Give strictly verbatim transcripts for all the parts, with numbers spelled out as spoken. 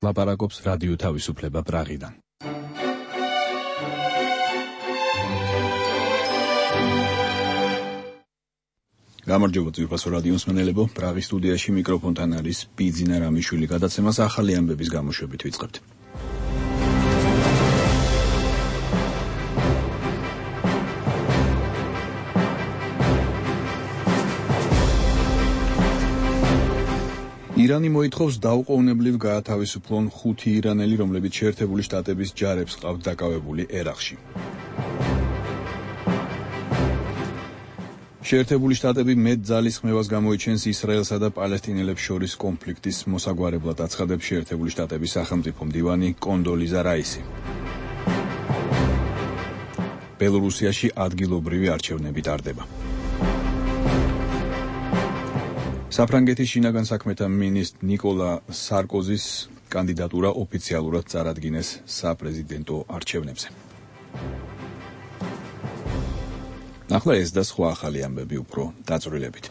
ლაპარაკობს რადიო თავისუფლება პრაღიდან. გამარჯობა ძვირფასო რადიო მსმენელებო, პრაღის სტუდიაში მიკროფონთან არის ბიძინა რამიშვილი. გადაცემას ახალი ამბების გამოშვებით ვიწყებთ. ირანი მოითხოვს დაუყოვნებლივ გაათავისუფლონ ხუთი ირანელი, რომლებიც შეერთებული შტატების ჯარებს ყავთ დაკავებული ერაყში. შეერთებული შტატები მეტ ძალისხმევას გამოიჩენს ისრაელსა და პალესტინელებს შორის კონფლიქტის მოსაგვარებლად, აცხადებს შეერთებული შტატების სახელმწიფო მდივანი კონდოლიზა რაისი. ბელორუსიაში ადგილობრივი არჩევნები ტარდება. საფრანგეთის შინაგან საქმეთა მინისტრ ნიკოლა სარკოზის კანდიდატურა ოფიციალურად წარადგინეს საპრეზიდენტო არჩევნებზე. ახლა ეს და სხვა ახალი ამბები უფრო დაწვრილებით.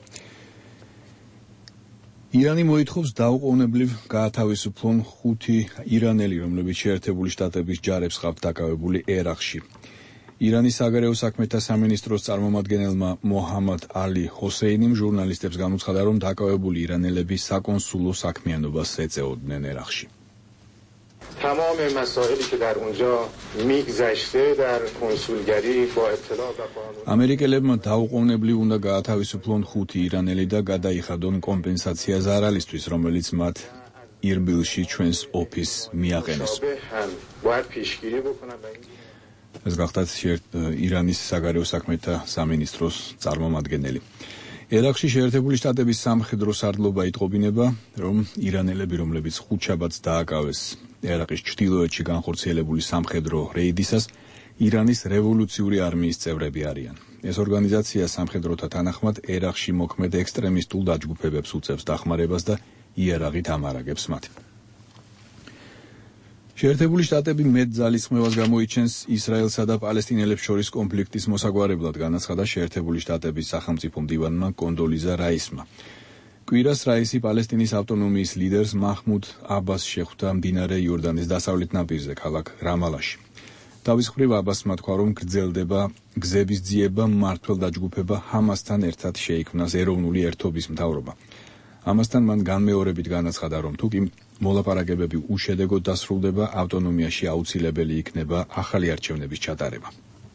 ირანი მოითხოვს დაუყოვნებლივ გაათავისუფლონ ხუთი ირანელი, რომლებიც შეერთებული შტატების ჯარებს ყავთ დაკავებული ერაყში. ირანის საგარეო საქმეთა სამინისტროს წარმომადგენელმა მოჰამად ალი ჰოსეინიმ ჟურნალისტებს განუცხადა, რომ დაკავებული ირანელები საკონსულო საქმიანობას ეწეოდნენ ერაყში. تمام مسائلی که در اونجا میگذشته در کنسولگری با اطلاع و قانون ამერიკელებმა დაუყოვნებლივ უნდა გაათავისუფლონ ხუთი ირანელი და გადაიხადონ კომპენსაცია ზარალისთვის, რომელიც მათ ირბილში ჩვენს ოფისს მიაყენეს. ეს გახდათ ირანის საგარეო საქმეთა სამინისტროს წარმომადგენელი. ერაყში შეერთებული შტატების სამხედრო სარდლობა იტყობინება, რომ ირანელები, რომლებიც ხუთშაბათს დააკავეს ერაყის ჩრდილოეთში განხორციელებული სამხედრო რეიდისას, ირანის რევოლუციური არმიის წევრები არიან. ეს ორგანიზაცია სამხედროთა თანახმად ერაყში მოქმედ ექსტრემისტულ დაჯგუფებებს უწევს დახმარებას და იარაღით ამარაგებს მათ. შეერთებული შტატები მეტ ძალისხმევას გამოიჩენს ისრაელსა და პალესტინელებს შორის კონფლიქტის მოსაგვარებლად, განაცხადა შეერთებული შტატების სახელმწიფო მდივანმა კონდოლიზა რაისმა. კვირას რაისი პალესტინის ავტონომიის ლიდერს მაჰმუდ აბას შეხვდა მდინარე იორდანის დასავლეთ ნაპირზე, ქალაქ რამალაში. თავის მხრივ აბასმა თქვა, რომ გრძელდება გზების ძიება, მმართველ დაჯგუფება ჰამასთან ერთად შეიქმნას ეროვნული ერთობის მთავრობა. ამასთან მან განმეორებით განაცხადა, რომ თუ კი მოლაპარაკებები უშედეგოდ დასრულდება, ავტონომიაში აუცილებელი იქნება ახალი არჩევნების ჩატარება.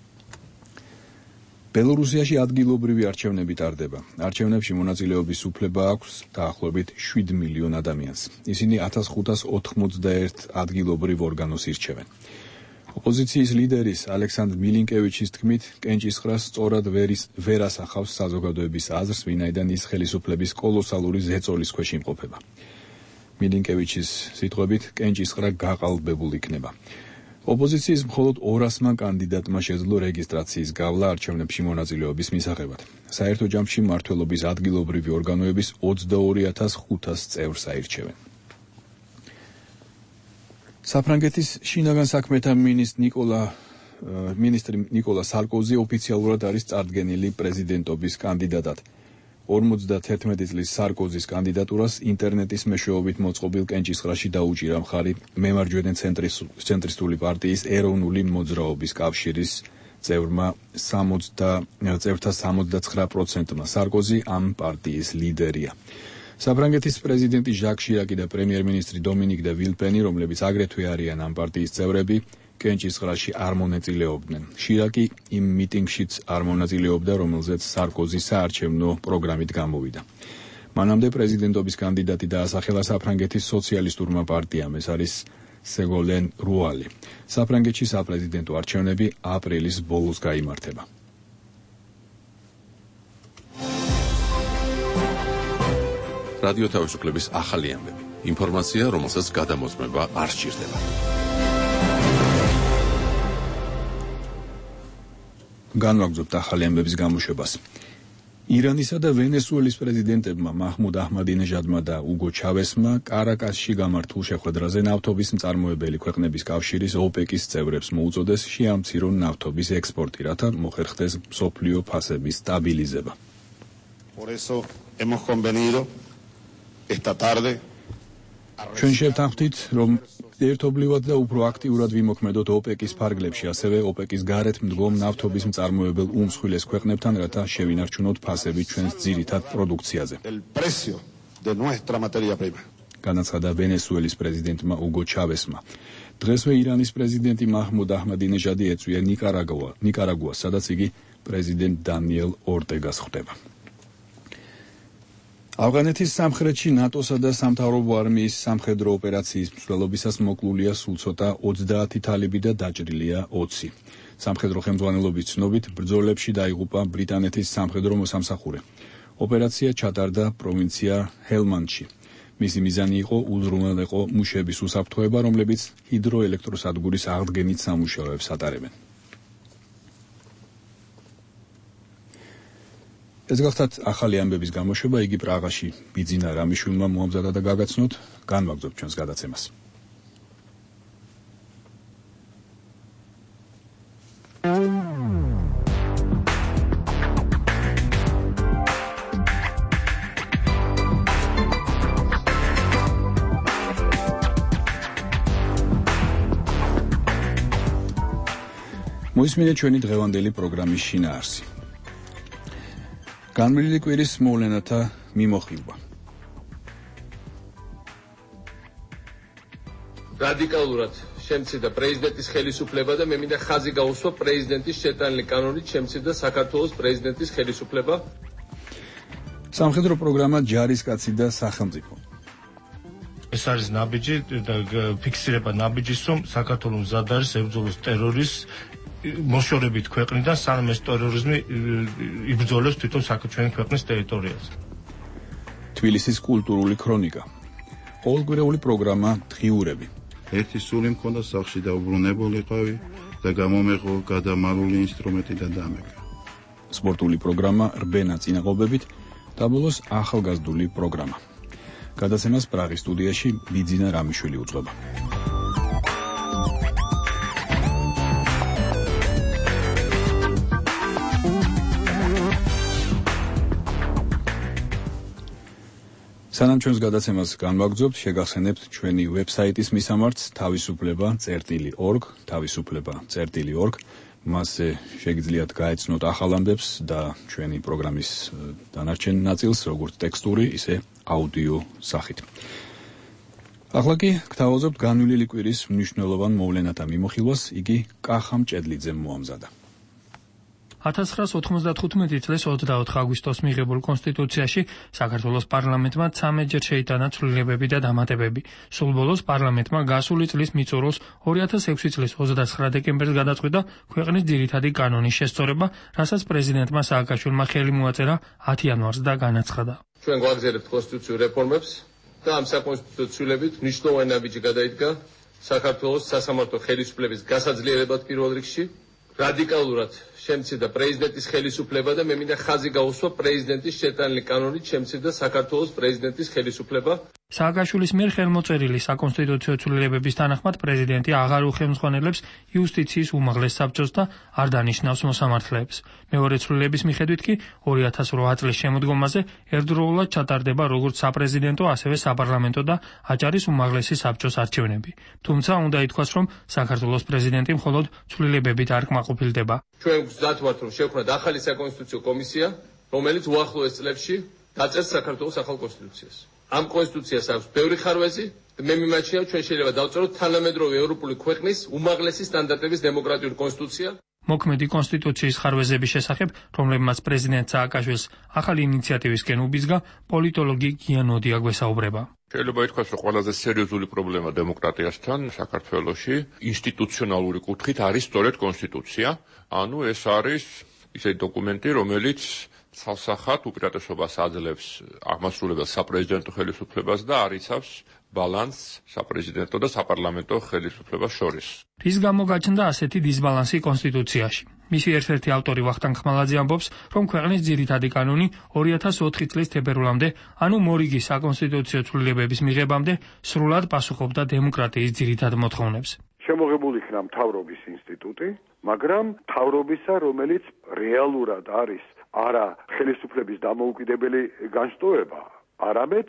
ბელორუსიაში ადგილობრივი არჩევნები ტარდება. არჩევნებში მონაწილეობის უფლება აქვს დაახლოებით შვიდ მილიონ ადამიანს. ისინი ათას ხუთას ოთხმოცდაერთ ადგილობრივ ორგანოს ირჩევენ. ოპოზიციის ლიდერის ალექსანდრ მილინკევიჩის თქმით, კენჭისყრას სწორად ვერ ასახავს საზოგადოების აზრს, ვინაიდან ის ხელისუფლების კოლოსალური ზეწოლის ქვეშ იმყოფება. მილინკევიჩის სიტყვებით, კენჭისყრა გაყალბებულ იქნება. ოპოზიციის მხოლოდ ორასმა კანდიდატმა შეძლო რეგისტრაციის გავლა არჩევნებში მონაწილეობის მისაღებად. საერთო ჯამში მმართველობის ადგილობრივი ორგანოების ოცდაორი ათას ხუთას წევრს აირჩევენ. საფრანგეთის შინაგან საქმეთა მინისტრი ნიკოლა მინისტრი ნიკოლა სარკოზი ოფიციალურად არის წარდგენილი პრეზიდენტობის კანდიდატად. ორმოცდათერთმეტი წლის სარკოზის კანდიდატურას ინტერნეტის მეშვეობით მოწყობილ კენჭისყრაში დაუჭირა მხარი მემარჯვენე ცენტრისტული პარტიის ეროვნული მოძრაობის კავშირის წევრმა წევრთა სამოცდათხრა პროცენტმა. სარკოზი ამ პარტიის ლიდერია. საფრანგეთის პრეზიდენტი ჟაკ შირაკი და პრემიერ-მინისტრი დომინიკ დე ვილპენი, რომლებიც აგრეთვე არიან ამ პარტიის წევრები, კენჭისყრაში არ მონაწილეობდნენ. შირაკი იმ მიტინგშიც არ მონაწილეობდა, რომელზეც სარკოზი საარჩევნო პროგრამით გამოვიდა. მანამდე პრეზიდენტობის კანდიდატი დაასახელა საფრანგეთის სოციალისტურმა პარტიამ, ეს არის სეგოლენ რუალი. საფრანგეთში საპრეზიდენტო არჩევნები აპრილის ბოლოს გაიმართება. რადიო თავისუფლების ახალი ამბები. ინფორმაცია, რომელსაც გადამოწმება არ სჭირდება. განვაგრძობთ ახალი ამბების გამოშვებას. ირანისა და ვენესუელის პრეზიდენტებმა მაჰმუდ აჰმადინეჟადმა და უგო ჩავესმა კარაკასში გამართულ შეხვედრაზე ნავთობის მწარმოებელი ქვეყნების კავშირის ოპეკის წევრებს მოუწოდეს შეამცირონ ნავთობის ექსპორტი, რათა მოხერხდეს მსოფლიო ფასების სტაბილიზება. Por eso hemos convenido esta tarde ჩვენ შევთანხმდით, რომ ერთობლივად და უფრო აქტიურად ვიმოქმედოთ ოპეკის ფარგლებში, ასევე ოპეკის გარეთ მდგომ ნავთობის მწარმოებელ უმსხვილეს ქვეყნებთან, რათა შევინარჩუნოთ ფასები ჩვენს ძირითად პროდუქციაზე. განაცხადა ვენესუელის პრეზიდენტმა უგო ჩავესმა. დღესვე ირანის პრეზიდენტი მაჰმუდ აჰმადინეჟადი ეწვია ნიკარაგუა, ნიკარაგუას, სადაც იგი პრეზიდენტ დანიელ ორტეგას ხვდება. ავღანეთის სამხრეთში ნატოსა და სამთავრობო არმიის სამხედრო ოპერაციის მსვლელობისას მოკლულია სულ ცოტა ოცდაათი თალიბი და დაჭრილია ოცი. სამხედრო ხელმძღვანელობის ცნობით, ბრძოლებში დაიღუპა ბრიტანეთის სამხედრო მოსამსახურე. ოპერაცია ჩატარდა პროვინცია ჰელმანდში. მისი მიზანი იყო უზრუნველყო მუშების უსაფრთხოება, რომლებიც ჰიდროელექტროსადგურის აღდგენით სამუშაოებს ატარებენ. ეს გახლავთ ახალი ამბების გამოშვება, იგი პრაღაში ბიძინა რამიშვილმა მოამზადა და გაგაცნოთ, განვაგრძობთ ჩვენს გადაცემას. მოისმინეთ ჩვენი დღევანდელი პროგრამის შინაარსი. განვლილი კვირის მოვლენათა მიმოხილვა. რადიკალურად შემცირდა პრეზიდენტის ხელისუფლება და მე მინდა ხაზი გაუსვა პრეზიდენტის შეტანილი კანონით შემცირდა საქართველოს პრეზიდენტის ხელისუფლება. სამხედრო პროგრამა ჯარისკაცი და სახელმწიფო. ეს არის ნაბიჯი და ფიქსირება ნაბიჯის, რომ საქართველოს მზად არის ებრძოლოს ტერორის მოშორებით ქვეყნიდან, სანამ ეს ტერორიზმი იბრძოლებს თვითონ საქართველოს ქვეყნის ტერიტორიაზე. თბილისის კულტურული ქრონიკა. ყოველკვირეული პროგრამა დღიურები. ერთი სული მქონდა სახლში დაუბრუნებულიყავი და გამომეღო გადამალული ინსტრუმენტი და დამეკა. სპორტული პროგრამა რბე ნაწინაყოფებით და ბოლოს ახალგაზრდული პროგრამა. გადაცემას პრაღის სტუდიაში ბიძინა რამიშვილი უძღვება. სანამ ჩვენს გადაცემას განვაგრძობთ, შეგახსენებთ ჩვენი ვებსაიტის მისამართს თავისუფლება წერტილი ორგ, თავისუფლება წერტილი ორგ. მასზე შეგიძლიათ გაეცნოთ ახალ ამბებს და ჩვენი პროგრამის დანარჩენ ნაწილს, როგორც ტექსტური, ისე აუდიო სახით. ახლა კი გთავაზობთ განვლილი კვირის მნიშვნელოვან მოვლენათა მიმოხილვას, იგი კახამ ჭედლიძემ მოამზადა. ათას ცხრაას ოთხმოცდათხუთმეტი წლის ოცდაოთხ აგვისტოს მიღებულ კონსტიტუციაში საქართველოს პარლამენტმა ცამეტჯერ შეიტანა ცვლილებები და დამატებები. სულ ბოლოს პარლამენტმა გასული წლის მიწურულს ორი ათას ექვსი წლის ოცდაცხრა დეკემბერს გადაწყვიტა ქვეყნის ძირითადი კანონის შესწორება, რასაც პრეზიდენტმა სააკაშვილმა ხელი მოაწერა ათი იანვარს და განაცხადა. ჩვენ გვაგზავნებთ კონსტიტუციურ რეფორმებს და ამ საკონსტიტუციო ცვლილებით მნიშვნელოვანი ნაბიჯი გადაიდგა საქართველოს სასამართლო ხელისუფლების გასაძლიერებლად პირველ რიგში. რადიკალურად შემცირდა პრეზიდენტის ხელისუფლება და მე მინდა ხაზი გაუსვა პრეზიდენტის შეტანილი კანონით შემცირდა საქართველოს პრეზიდენტის ხელისუფლება. სააკაშვილის მიერ ხელმოწერილი საკონსტიტუციო ცვლილებების თანახმად პრეზიდენტი აღარ უხელმძღვანელებს იუსტიციის უმაღლეს საბჭოს და არ დანიშნავს მოსამართლეებს. მეორე ცვლილების მიხედვით კი ორი ათას რვა წლის შემოდგომაზე ერთდროულად ჩატარდება როგორც sapprezidento, ასევე საპარლამენტო და აჭარის უმაღლესი საბჭოს არჩევნები. თუმცა უნდა ითქვას, რომ საქართველოს პრეზიდენტი მხოლოდ ცვლილებებით არ კმაყოფილდება. ჩვენ გზად ვართ, რომ შევქმნათ ახალი საკონსტიტუციო კომისია, რომელიც უახლოეს წლებში დაწერს საქართველოს ახალ კონსტიტუციას. ამ კონსტიტუციას აქვს ბევრი ხარვეზი, მე მიმაჩნია, ჩვენ შეიძლება დავწეროთ თანამედროვე ევროპული ქვეყნის უმაღლესი სტანდარტების დემოკრატიული კონსტიტუცია. მოქმედი კონსტიტუციის ხარვეზების შესახებ, რომლებმაც პრეზიდენტ სააკაშვილს ახალი ინიციატივისკენ უბიძგა, პოლიტოლოგი გია ნოდია გვესაუბრება. შეიძლება ითქვას, რომ ყველაზე სერიოზული პრობლემა დემოკრატიასთან საქართველოში ინსტიტუციონალური კუთხით არის სწორედ კონსტიტუცია. ანუ ეს არის ისეთი დოკუმენტი, რომელიც ცალსახად უპირატესობას აძლევს აღმასრულებელ საპრეზიდენტო ხელისუფლებას და არიცავს ბალანსს საპრეზიდენტო და საპარლამენტო ხელისუფლებას შორის. რის გამო გაჩნდა ასეთი დისბალანსი კონსტიტუციაში? მისი ერთ-ერთი ავტორი ვახტანგ ხმალაძე ამბობს, რომ ქვეყნის ძირითადი კანონი ორი ათას ოთხი წლის თებერვლამდე, ანუ მორიგი საკონსტიტუციო ცვლილებების მიღებამდე, სრულად პასუხობდა დემოკრატიის ძირითად მოთხოვნებს. შემოღებული იქნა მთავრობის ინსტიტუტი, მაგრამ მთავრობისა, რომელიც რეალურად არის არა ხელისუფლების დამოუკიდებელი განშტოება, არამედ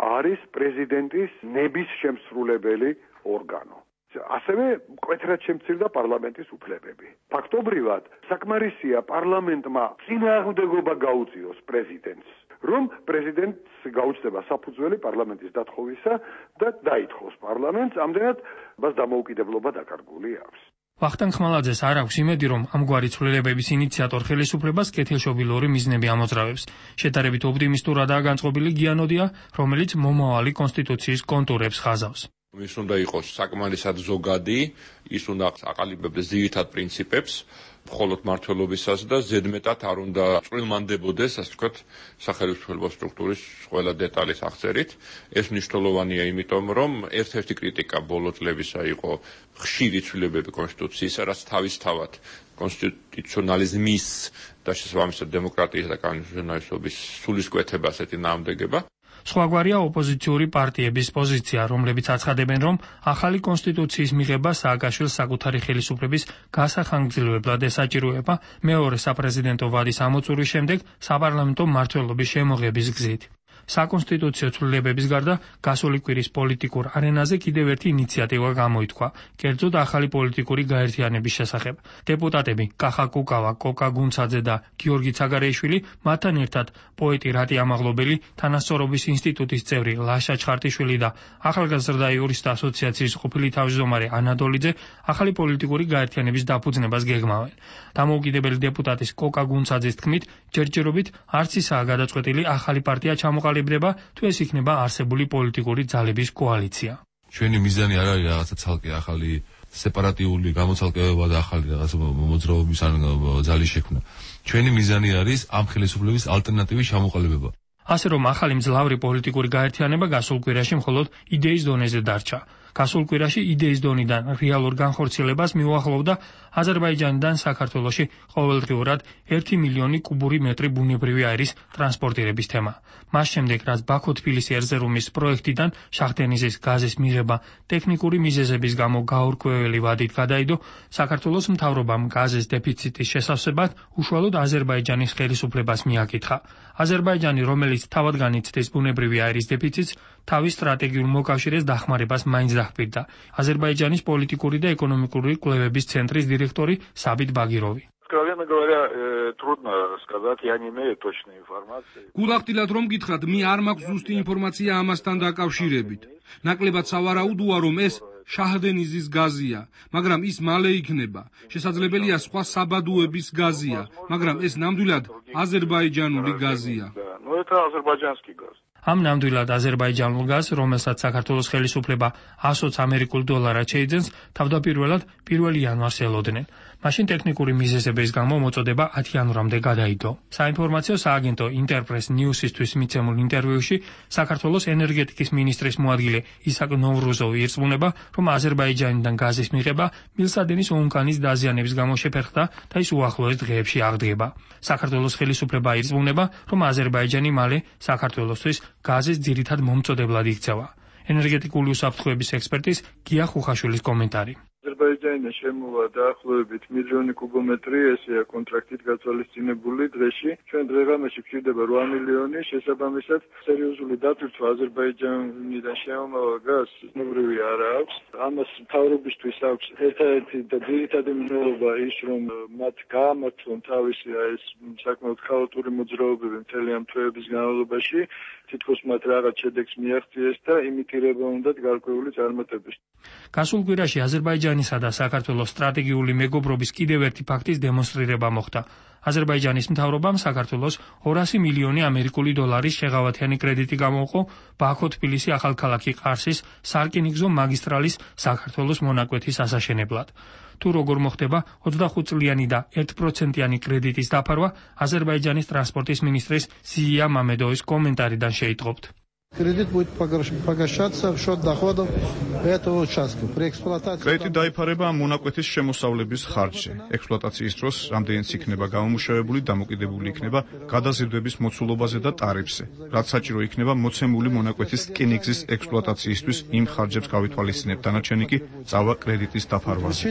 არის პრეზიდენტის ნების შემსრულებელი ორგანო. ასევე მკვეთრად შემცირდა პარლამენტის უფლებები. ფაქტობრივად, საკმარისია პარლამენტმა წინააღმდეგობა გაუწიოს პრეზიდენტს, რომ პრეზიდენტს გაუჩნდება საფუძველი პარლამენტის დათხოვისა და დაითხოვს პარლამენტს, ამდენად მას დამოუკიდებლობა დაკარგული აქვს. ვახტანგ ხმალაძეს არ აქვს იმედი, რომ ამგვარი ცვლილებების ინიციატორ ხელისუფლებას კეთილშობილური მიზნები ამოძრავებს. შედარებით ოპტიმისტურადაა განწყობილი გიანოდია, რომელიც მომავალი კონსტიტუციის კონტურებს ხაზავს. ის უნდა იყოს საკმარისად ზოგადი, ის უნდა აყალიბებდეს ძირითად პრინციპებს, მხოლოდ მმართველობისას და ზედმეტად არ უნდა წვრილმანდებოდეს, ასე ვთქვათ, სახელმწიფო სტრუქტურის ყველა დეტალის აღწერით. ეს მნიშვნელოვანია, იმიტომ რომ ერთ-ერთი კრიტიკა ბოლო წლებისა იყო ხშირი ცვლილებები კონსტიტუციისა, რაც თავისთავად კონსტიტუციონალიზმის და შესაბამისად დემოკრატიის და კანონიზების სულისკვეთებას ეტინააღმდეგება. სხვაგვარია ოპოზიციური პარტიების პოზიცია, რომლებიც აცხადებენ, რომ ახალი კონსტიტუციის მიღება სააკაშვილს საკუთარი ხელისუფლების გასახანგრძლივებლად ესაჭიროება მეორე საპრეზიდენტო ვადის ამოწურვის შემდეგ საპარლამენტო მმართველობის შემოღების გზით. საკონსტიტუციო ცვლილებების გარდა გასული კვირის პოლიტიკურ არენაზე კიდევ ერთი ინიციატივა გამოითქვა, კერძოდ ახალი პოლიტიკური გაერთიანების შესახებ. დეპუტატები კახა კუკავა, კოკა გუნცაძე და გიორგი ცაგარეიშვილი, მათთან ერთად პოეტი რატი ამაღლობელი, თანასწორობის ინსტიტუტის წევრი ლაშა ჩხარტიშვილი და ახალგაზრდა იურისტთა ასოციაციის ყოფილი თავმჯდომარე ანა დოლიძე ახალი პოლიტიკური გაერთიანების დაფუძნებას გეგმავენ. დამოუკიდებელი დეპუტატის კოკა გუნცაძის თქმით, ჯერჯერობით არც ისაა გადაწყვეტილი ახალი პარტია ჩამოყალიბდება, თუ ეს იქნება არსებული პოლიტიკური ძალების კოალიცია. ჩვენი მიზანი არ არის რაღაცა ცალკე ახალი სეპარატიული გამოცალკევება და ახალი რაღაცა მოძრაობის ან ძალის შექმნა. ჩვენი მიზანი არის ამ ხელისუფლების ალტერნატივის ჩამოყალიბება. ასე რომ ახალი მძლავრი პოლიტიკური გაერთიანება გასულ კვირაში მხოლოდ იდეის დონეზე დარჩა. გასულ კვირაში იდეის დონიდან რეალურ განხორციელებას მიუახლოვდა აზერბაიჯანიდან საქართველოში ყოველდღიურად ერთი მილიონი კუბური მეტრი ბუნებრივი აირის ტრანსპორტირების თემა. მას შემდეგ, რაც ბაქო-თბილისი ერზერუმის პროექტიდან შახდენიზის გაზის მიღება ტექნიკური მიზეზების გამო გაურკვეველი ვადით გადაიდო, საქართველოს მთავრობამ გაზის დეფიციტის შესავსებად უშუალოდ აზერბაიჯანის ხელისუფლებას მიაკითხა. აზერბაიჯანი, რომელიც თავად განიცდის ბუნებრივი აირის დეფიციტს, თავის სტრატეგიულ მოკავშირეს დახმარებას მაინც დაჰპირდა. აზერბაიჯანის პოლიტიკური და ეკონომიკური კვლევების ცენტრის დირექტორი საბით ბაგიროვი. Откровенно говоря, трудно сказать, я не имею точной информации. გულახდილად რომ გითხრათ, მე არ მაქვს ზუსტი ინფორმაცია ამასთან დაკავშირებით. ნაკლებად სავარაუდოა, რომ ეს შაჰდენიზის გაზია, მაგრამ ის მალე იქნება. შესაძლებელია სხვა საბადოების გაზია, მაგრამ ეს ნამდვილად აზერბაიჯანული გაზია. Ну это азербайджанский газ. ამ ნამდვილად აზერბაიჯანულ გაზს, რომელსაც საქართველოს ხელისუფლება ას ამერიკულ დოლარად შეიძენს, თავდაპირველად პირველი იანვარს ელოდნენ. მაშინ ტექნიკური მიზეზების გამო მოწოდება ათი იანვრამდე გადაიდო. საინფორმაციო სააგენტო ინტერპრეს ნიუსისთვის მიცემულ ინტერვიუში საქართველოს ენერგეტიკის მინისტრის მოადგილე ისაკ ნოვრუზოვი ირწმუნება, რომ აზერბაიჯანიდან გაზის მიღება მილსადენის ონკანის დაზიანების გამო შეფერხდა და ის უახლოეს დღეებში აღდგება. საქართველოს ხელისუფლება ირწმუნება, რომ აზერბაიჯანი მალე საქართველოსთვის გაზის ძირითად მომწოდებლად იქცევა. ენერგეტიკული უსაფრთხოების ექსპერტის გია ხუხაშვილის კომენტარი. აზერბაიჯანი შემოვა დაახლოებით მილიონი კუბომეტრი, ესეა კონტრაქტით გათვალისწინებული დღეში. ჩვენ დღეღამეში გვჭირდება რვა მილიონი, შესაბამისად სერიოზული დატვირთვა აზერბაიჯანიდან შემომავალ გაზს ცნობრივი არ აქვს. ამას მთავრობისთვის აქვს ერთადერთი და ძირითადი მნიშვნელობა ის, რომ მათ გაამართლონ თავისი ეს საკმაოდ ქაოტური მოძრაობები მთელი ამ თვეების განმავლობაში, თითქოს მათ რაღაც შედეგს მიაღწიეს და იმიტირება უნდათ გარკვეული წარმატების. გასულ კვირაში აზერბაიჯანისა და საქართველოს სტრატეგიული მეგობრობის კიდევ ერთი ფაქტის დემონსტრირება მოხდა. აზერბაიჯანის მთავრობამ საქართველოს ორასი მილიონი ამერიკული დოლარის შეღავათიანი კრედიტი გამოუყო ბაქო-თბილისი ახალქალაქი ყარსის სარკინიგზო მაგისტრალის საქართველოს მონაკვეთის ასაშენებლად. თუ როგორ მოხდება ოცდახუთწლიანი და ერთ პროცენტიანი კრედიტის დაფარვა, აზერბაიჯანის ტრანსპორტის მინისტრის ზია მამედოვის კომენტარიდან შეიტყობთ. Кредит будет погашаться в счет доходов этого участка. При эксплуатации კრედიტი დაიფარება ამ მონაკვეთის შემოსავლების ხარჯზე. ექსპლუატაციის დროს რამდენიც იქნება გამომუშავებული, დამოკიდებული იქნება გადაზიდვების მოცულობაზე და ტარიფზე. რაც საჭირო იქნება მოცემული მონაკვეთის რკინიგზის ექსპლუატაციისთვის იმ ხარჯებს გავითვალისწინებ, დანარჩენი კი წავა კრედიტის დაფარვაზე.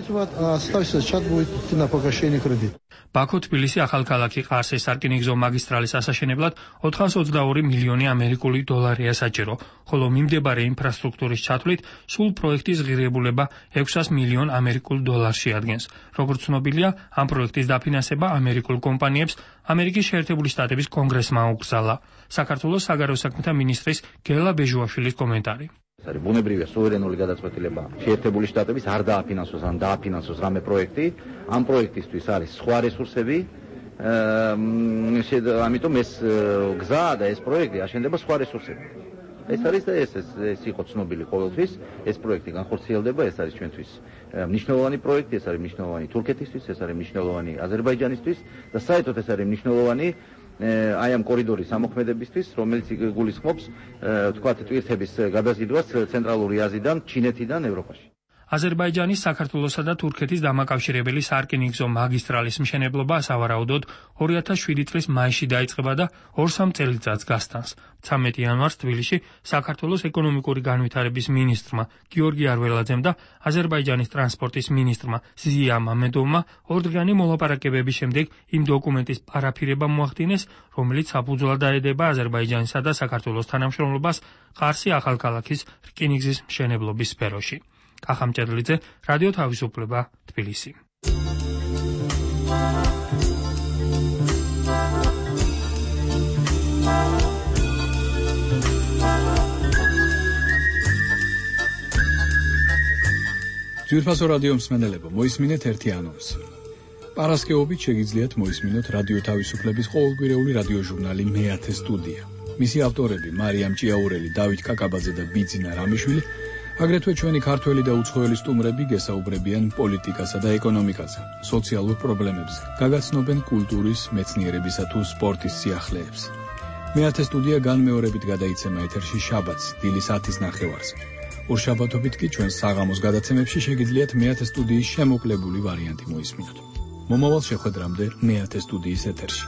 ბაქო-თბილისი ახალქალაქი ყარსის სარკინიგზო მაგისტრალის ასაშენებლად ოთხასოცდაორი მილიონი ამერიკული დოლარი არაა საჭირო, ხოლო მიმდებარე ინფრასტრუქტურის ჩათვლით სულ პროექტის ღირებულება ექვსას მილიონ ამერიკულ დოლარს შეადგენს. Როგორც ცნობილია, ამ პროექტის დაფინანსება ამერიკულ კომპანიებს ამერიკის შეერთებული შტატების კონგრესმა უკრძალა. საქართველოს საგარეო საქმეთა მინისტრის გელა ბეჟუაშვილის კომენტარი. არის ბუნებრივია სუვერენული გადაწყვეტილება შეერთებული შტატების არ დააფინანსოს ან დააფინანსოს რამე პროექტი, ამ პროექტისთვის არის სხვა რესურსები, ამიტომ ეს გზა და ეს პროექტი აშენდება სხვა რესურსებით. ეს არის და ეს ეს იყო ცნობილი ყოველთვის, ეს პროექტი განხორციელდება, ეს არის ჩვენთვის მნიშვნელოვანი პროექტი, ეს არის მნიშვნელოვანი თურქეთისთვის, ეს არის მნიშვნელოვანი აზერბაიჯანისთვის და საერთოდ ეს არის მნიშვნელოვანი აი ამ კორიდორის ამოქმედებისთვის, რომელიც გულისხმობს თქვათ ტვირთების გადაზიდვას ცენტრალური აზიიდან, ჩინეთიდან ევროპაში. აზერბაიჯანის, საქართველოსა და თურქეთის დამაკავშირებელი სარკინიგზო მაგისტრალის მშენებლობა სავარაუდოდ ორი ათას შვიდი წლის მაისში დაიწყება და ორ-სამ წელიწადს გასტანს. ცამეტი იანვარს თბილისში საქართველოს ეკონომიკური განვითარების მინისტრმა გიორგი არველაძემ და აზერბაიჯანის ტრანსპორტის მინისტრმა ზია მამედოვმა ორდღიანი მოლაპარაკებების შემდეგ იმ დოკუმენტის პარაფირება მოახდინეს, რომელიც საფუძვლად დაედება აზერბაიჯანისა და საქართველოს თანამშრომლობას ყარსი ახალქალაქის რკინიგზის მშენებლობის სფეროში. კახამჭედლიძე, რადიო თავისუფლება, თბილისი. ძვირფასო რადიო მსმენელებო, მოისმინეთ ერთი ანონსი. პარასკევობით შეგიძლიათ მოისმინოთ რადიო თავისუფლების ყოველკვირეული რადიოჟურნალი მეათე სტუდია. მისი ავტორები მარიამ ჭიაურელი, დავით კაკაბაძე და ბიძინა რამიშვილი აგრეთვე ჩვენი ქართველი და უცხოელი სტუმრები გესაუბრებიან პოლიტიკასა და ეკონომიკაზე, სოციალურ პრობლემებზე, გაგაცნობენ კულტურის, მეცნიერებისა თუ სპორტის სიახლეებს. მეათე სტუდია განმეორებით გადაიცემა ეთერში შაბათს, დილის ათის ნახევარზე. ორშაბათობით კი ჩვენ საღამოს გადაცემებში შეგიძლიათ მეათე სტუდიის შემოკლებული ვარიანტი მოისმინოთ. მომავალ შეხვედრამდე მეათე სტუდიის ეთერში.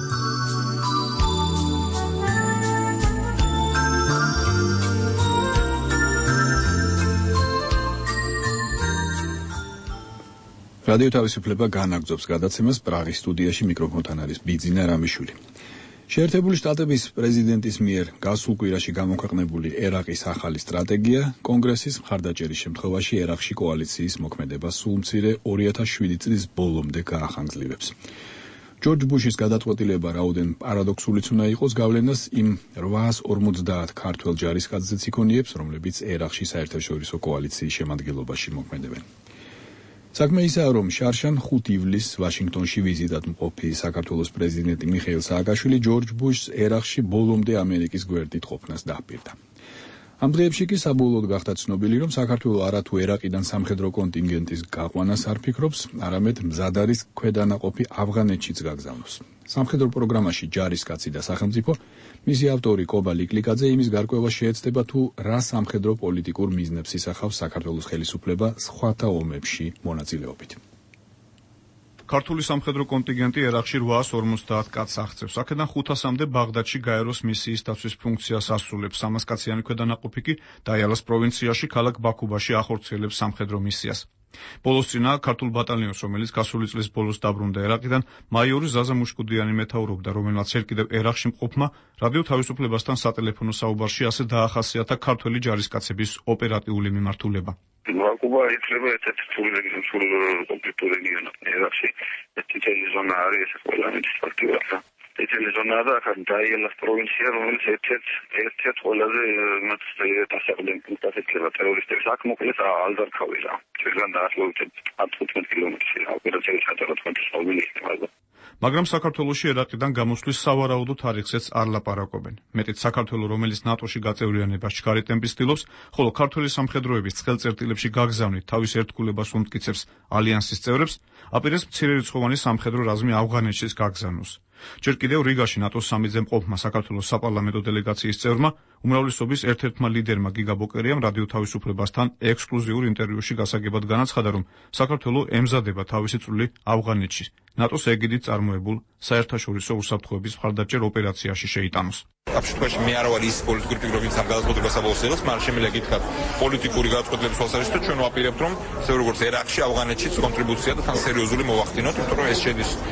რადიო თავისუფლება განაგრძობს გადაცემას პრაღის სტუდიაში, მიკროფონთან არის ბიძინა რამიშვილი. შეერთებული შტატების პრეზიდენტის მიერ გასულ კვირაში გამოქვეყნებული ერაყის ახალი სტრატეგია კონგრესის მხარდაჭერის შემთხვევაში ერაყში კოალიციის მოქმედებას სულ მცირე ორი ათას შვიდი წლის ბოლომდე გაახანგრძლივებს. ჯორჯ ბუშის გადაწყვეტილება რაოდენ პარადოქსულიც უნდა იყოს, გავლენას იმ რვაას ორმოცდაათ ქართველ ჯარისკაცზეც იქონიებს, რომლებიც ერაყში საერთაშორისო კოალიციის შემადგენლობაში მოქმედებენ. საქმე ისაა, რომ შარშან ხუთი ივლისს ვაშინგტონში ვიზიტად მყოფი საქართველოს პრეზიდენტი მიხეილ სააკაშვილი ჯორჯ ბუშს ერაყში ბოლომდე ამერიკის გვერდით ყოფნას დაჰპირდა. ამ დღეებში კი საბოლოოდ გახდა ცნობილი, რომ საქართველო არათუ ერაყიდან სამხედრო კონტინგენტის გაყვანას არ ფიქრობს, არამედ მზად არის ქვედანაყოფი ავღანეთშიც გაგზავნოს. სამხედრო პროგრამაში ჯარისკაცი და სახელმწიფო, მისი ავტორი კობა ლიკლიკაძე იმის გარკვევა შეეცდება, თუ რა სამხედრო პოლიტიკურ მიზნებს ისახავს საქართველოს ხელისუფლება სხვათა ომებში მონაწილეობით. ქართული სამხედრო კონტინგენტი ერაყში რვაას ორმოცდაათ კაცს აღწევს. აქედან ხუთასამდე ბაღდადში გაეროს მისიის დაცვის ფუნქციას ასრულებს. სამას კაციანი ქვედანაყოფი კი დაიალას პროვინციაში ქალაქ ბაქუბაში ახორციელებს სამხედრო მისიას. ბოლოს წინა ქართულ ბატალიონს, რომელიც გასული წლის ბოლოს დაბრუნდა ერაყიდან, მაიორი ზაზა მუშკუდიანი მეთაურობდა, რომელმაც ერთ კიდევ ერაყში მყოფმა რადიო თავისუფლებასთან სატელეფონო საუბარში ასე დაახასიათა ქართველი ჯარისკაცების ოპერატიული მიმართულება. ბაქუბა ითვლება ერთ-ერთი სულ კონფლიქტური რეგიონი ერაყში. წითელი ზონა არის, ეს ყველანაირი ფაქტია. წითელი ზონა და ახლა დაიალას პროვინცია, რომელიც ერთ-ერთ ერთ-ერთ ყველაზე მათ დასაყრდენ პუნქტად ითვლება ტერორისტებს. აქ მოკლედ ალდარქავი რა. ჩვენგან დაახლოებით ათმოცდაოთხ კილომეტრი ოპერაციის ჩატარება მოგვილინება. მაგრამ საქართველოში ერაყიდან გამოსვლის სავარაუდო თარიღზეც არ ლაპარაკობენ. მეტიც საქართველო, რომელიც ნატოში გაწევრიანებას ჩქარი ტემპის ცდილობს, ხოლო ქართველი სამხედროების ცხელწერტილებში გაგზავნით თავის ერთგულებას უმტკიცებს ალიანსის წევრებს, აპირებს მცირერიცხოვანი სამხედრო რაზმი ავღანეთშიც გაგზავნოს. ჯერ კიდევ რიგაში ნატოს სამიძე მყოფმა საქართველოს საპარლამენტო დელეგაციის წევრმა, უმრავლესობის ერთ-ერთმა ლიდერმა გიგა ბოკერიამ რადიო თავისუფლებასთან ექსკლუზიურ ინტერვიუში გასაგებად განაცხადა, რომ საქართველო ემზადება თავისი წვლილი ავღანეთში ნატოს ეგიდით წარმოებულ საერთაშორისო უსაფრთხოების მხარდაჭერ ოპერაციაში შეიტანოს. ამ შემთხვევაში მე არ ვარ ის პოლიტიკური პირობების ამ გადაწყვეტილებას აბოლოს, მაგრამ შემიძლია გითხრათ პოლიტიკური გადაწყვეტილების თვალსაზრისით, ჩვენ ვაპირებთ, რომ ისე როგორც ერაყში, ავღანეთშიც კონტრიბუცია და თან სერიოზული მოვახდინოთ, იმიტომ რომ ეს შედის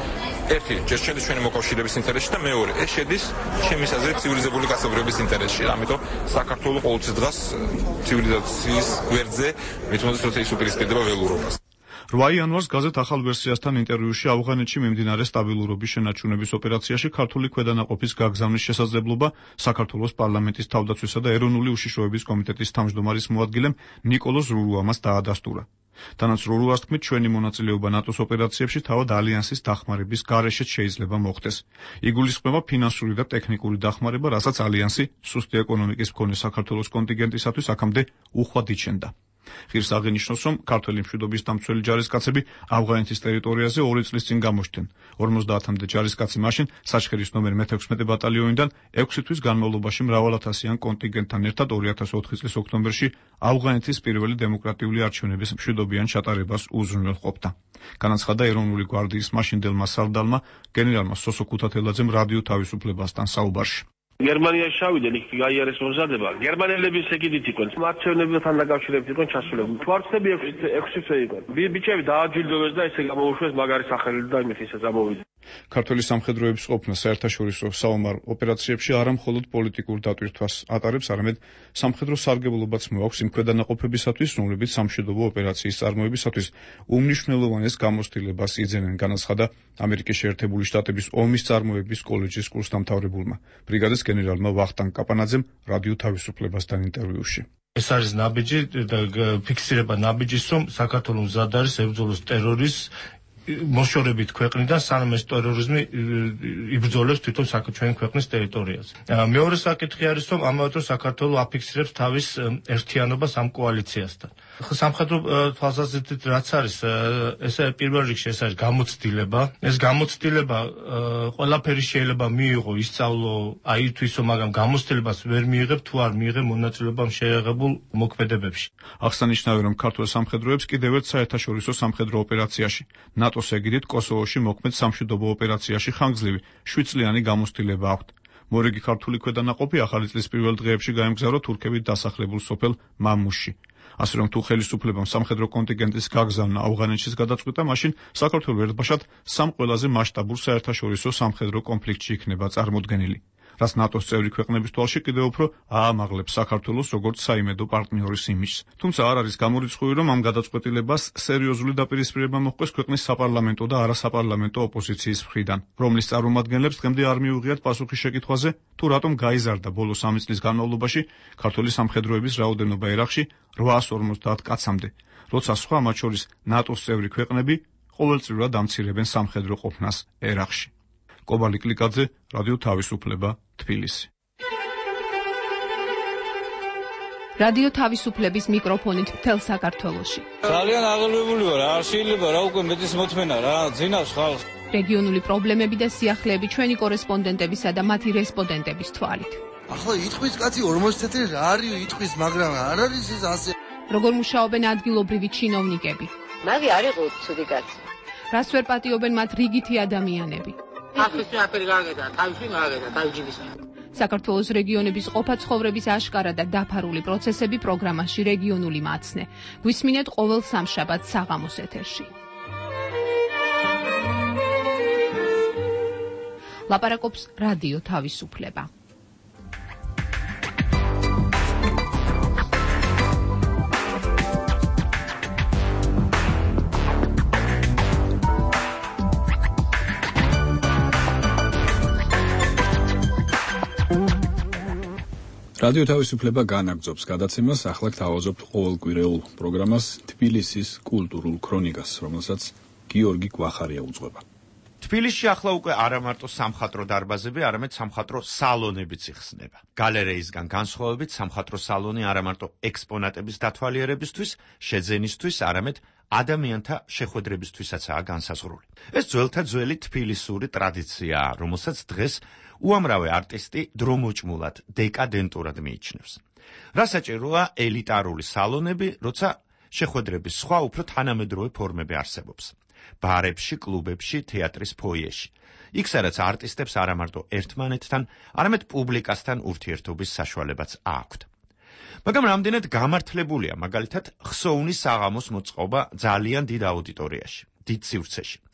ერთი, ჯერ შედის ჩვენი მოკავშირეების ინტერესში და მეორე, ეს შედის ჩემი აზრით ცივილიზებული კაცობრიობის ინტერესში. ამიტომ საქართველოს ყოველთვის დგას ცივილიზაციის გვერდზე, მით უმეტეს როცა ის უპირისპირდება ველურობას. რვა იანვარს გაზეთ ახალ ვერსიასთან ინტერვიუში ავღანეთში მიმდინარე სტაბილურობის შენარჩუნების ოპერაციაში ქართული ქვედანაყოფის გაგზავნის შესაძლებლობა საქართველოს პარლამენტის თავდაცვისა და ეროვნული უშიშროების კომიტეტის თავმჯდომარის მოადგილემ ნიკოლოზ რურუამას დაადასტურა. თანაც რურუას თქმით, ჩვენი მონაწილეობა ნატოს ოპერაციებში თავად ალიანსის დახმარების გარეშეც შეიძლება მოხდეს. იგულისხმება ფინანსური და ტექნიკური დახმარება, რასაც ალიანსი სუსტი ეკონომიკის მქონე საქართველოს კონტინგენტისათვის აქამდე უხვად იჩენდა. ღირს აღინიშნოს, რომ ქართველი მშვიდობის დამცველი ჯარისკაცები ავღანეთის ტერიტორიაზე ორი წლის წინ გამოჩნდნენ. ორმოცდაათამდე ჯარისკაცი მაშინ საჩხერის ნომერ მეთექვსმეტე ბატალიონიდან ექვსი თვის განმავლობაში მრავალათასიან კონტინგენტთან ერთად ორი ათას ოთხი წლის ოქტომბერში ავღანეთის პირველი დემოკრატიული არჩევნების მშვიდობიან ჩატარებას უზრუნველყოფდა. განაცხადა ეროვნული გვარდიის მაშინდელმა სარდალმა გენერალმა სოსო ქუთათელაძემ რადიო თავისუფლებასთან საუბარში. გერმანიაში შავდნენ, იქ გაიარეს მომზადება. გერმანელები შეგიდით იყვნენ. მარცხენებთან დაკავშირებით იყვნენ ჩასულები. თვარცხები ექვსი თვე იყვნენ. ბიჭები დააჯილდოვეს და ესე გამოუშვეს მაგარი სახელით და იმით ისე გამოვიდა. ქართული სამხედროების ყოფნა საერთაშორისო საომარ ოპერაციებში არა მხოლოდ პოლიტიკურ დატვირთვას ატარებს, არამედ სამხედრო სარგებლობაც მოაქვს იმ ქვედანაყოფებისათვის, რომლებიც სამშვიდობო ოპერაციის წარმოებისათვის უმნიშვნელოვანეს გამოცდილებას იძენენ, განაცხადა ამერიკის შეერთებული შტატების ომის წარმოების კოლეჯის კურსდამთავრებულმა ბრიგადის გენერალმა ვახტანგ კაპანაძემ რადიო თავისუფლებასთან ინტერვიუში. ეს არის ნაბიჯი და ფიქსირება ნაბიჯის, რომ საქართველოს მზად არის ებრძოლოს ტერორის მოშორებით ქვეყნიდან, სანამ ეს ტერორიზმი იბრძოლებს თვითონ ჩვენი ქვეყნის ტერიტორიაზე. მეორე საკითხი არის, რომ ამავე დროს საქართველოს აფიქსირებს თავის ერთიანობას ამ კოალიციასთან. სამხედრო თვალსაზრისით რაც არის, ეს პირველ რიგში ეს არის გამოცდილება. ეს გამოცდილება ყველაფერი შეიძლება მიიღო, ისწავლო, აითვისო, მაგრამ გამოცდილებას ვერ მიიღებ თუ არ მიიღებ მონაწილეობა შეერაღებულ მოქმედებებში. აღსანიშნავია, რომ ქართულ სამხედროებს კიდევ ერთ საერთაშორისო სამხედრო ოპერაციაში ნატოს ეგიდით კოსოვოში მოქმედ სამშვიდობო ოპერაციაში ხანგრძლივი შვიდ წლიანი გამოცდილება აქვთ. მორიგი ქართული ქვედანაყოფი ახალი წლის პირველ დღეებში გაემგზავრა თურქებით დასახლებულ სოფელ მამუშში. ასე რომ თუ ხელისუფლებამ სამხედრო კონტინგენტის გაგზავნა ავღანეთშიც გადაწყვიტა, მაშინ საქართველოს ერთბაშად სამ ყველაზე მასშტაბურ საერთაშორისო სამხედრო კონფლიქტში იქნება წარმოდგენილი, რაც ნატოს წევრი ქვეყნების თვალში კიდევ უფრო აამაღლებს საქართველოს როგორც საიმედო პარტნიორის იმიჯს. თუმცა არ არის გამორიცხული, რომ ამ გადაწყვეტილებას სერიოზული დაპირისპირება მოჰყვის ქვეყნის საპარლამენტო და არასაპარლამენტო ოპოზიციის მხრიდან, რომლის წარმომადგენლებს დღემდე არ მიუღიათ პასუხი შეკითხვაზე, თუ რატომ გაიზარდა ბოლო სამი წლის განმავლობაში ქართული სამხედროების რაოდენობა ერაყში რვაას ორმოცდაათ კაცამდე, როცა სხვა, მათ შორის ნატოს წევრი ქვეყნები ყოველწლიურად ამცირებენ სამხედრო ყოფნას ერაყში. კობალი კლიკაძე, რადიო თავისუფლება, თბილისი. რადიო თავისუფლების მიკროფონით მთელ საქართველოში. ძალიან აღელვებული ვარ, არ შეიძლება რა უკვე მეტის მოთმენა რა, ძინავს ხალხს. რეგიონული პრობლემები და სიახლეები ჩვენი კორესპონდენტებისა და მათი რესპონდენტების თვალით. ახლა იტყვის კაცი ორმოცი თეთრი რა არის იტყვის, მაგრამ არ არის ის ასე. როგორ მუშაობენ ადგილობრივი ჩინოვნიკები? მაგი არ იყო ცუდი კაცი. რას ვერ პატიობენ მათ რიგითი ადამიანები? ახლის მეაფერი გააგედა, თავისი გააგედა, თავჯიბის. საქართველოს რეგიონების ყოფა-ცხოვრების აშკარა და დაფარული პროცესები პროგრამაში რეგიონული მაცნე. გვისმინეთ ყოველ სამშაბათს საღამოს ეთერში. ლაპარაკობს რადიო თავისუფლება. რადიო თავისუფლება განაგრძობს გადაცემას, ახლა გთავაზობთ ყოველკვირეულ პროგრამას თბილისის კულტურულ ქრონიკას, რომელსაც გიორგი გვახარია უძღვება. თბილისში ახლა უკვე არა მარტო სამხატვრო დარბაზები, არამედ სამხატვრო სალონებიც იხსნება. გალერეისგან განსხვავებით, სამხატვრო სალონი არა მარტო ექსპონატების დათვალიერებისთვის, შეძენისთვის, არამედ ადამიანთა შეხვედრებისთვისაც განსაზღვრული. ეს ძველთა ძველი თბილისური ტრადიციაა, რომელსაც დღეს უამრავი არტისტი დრომოჭმულად, დეკადენტურად მიიჩნევს. რა საჭიროა ელიტარული სალონები, როცა შეხვედრების სხვა უფრო თანამედროვე ფორმები არსებობს. ბარებში, კლუბებში, თეატრის ფოიეში. იქ სადაც არტისტებს არა მარტო ერთმანეთთან, არამედ პუბლიკასთან ურთიერთობის საშუალებაც აქვთ. მაგრამ რამდენად გამართლებულია, მაგალითად, ხსოვნის საღამოს მოწყობა ძალიან დიდ აუდიტორიაში, დიდ სივრცეში.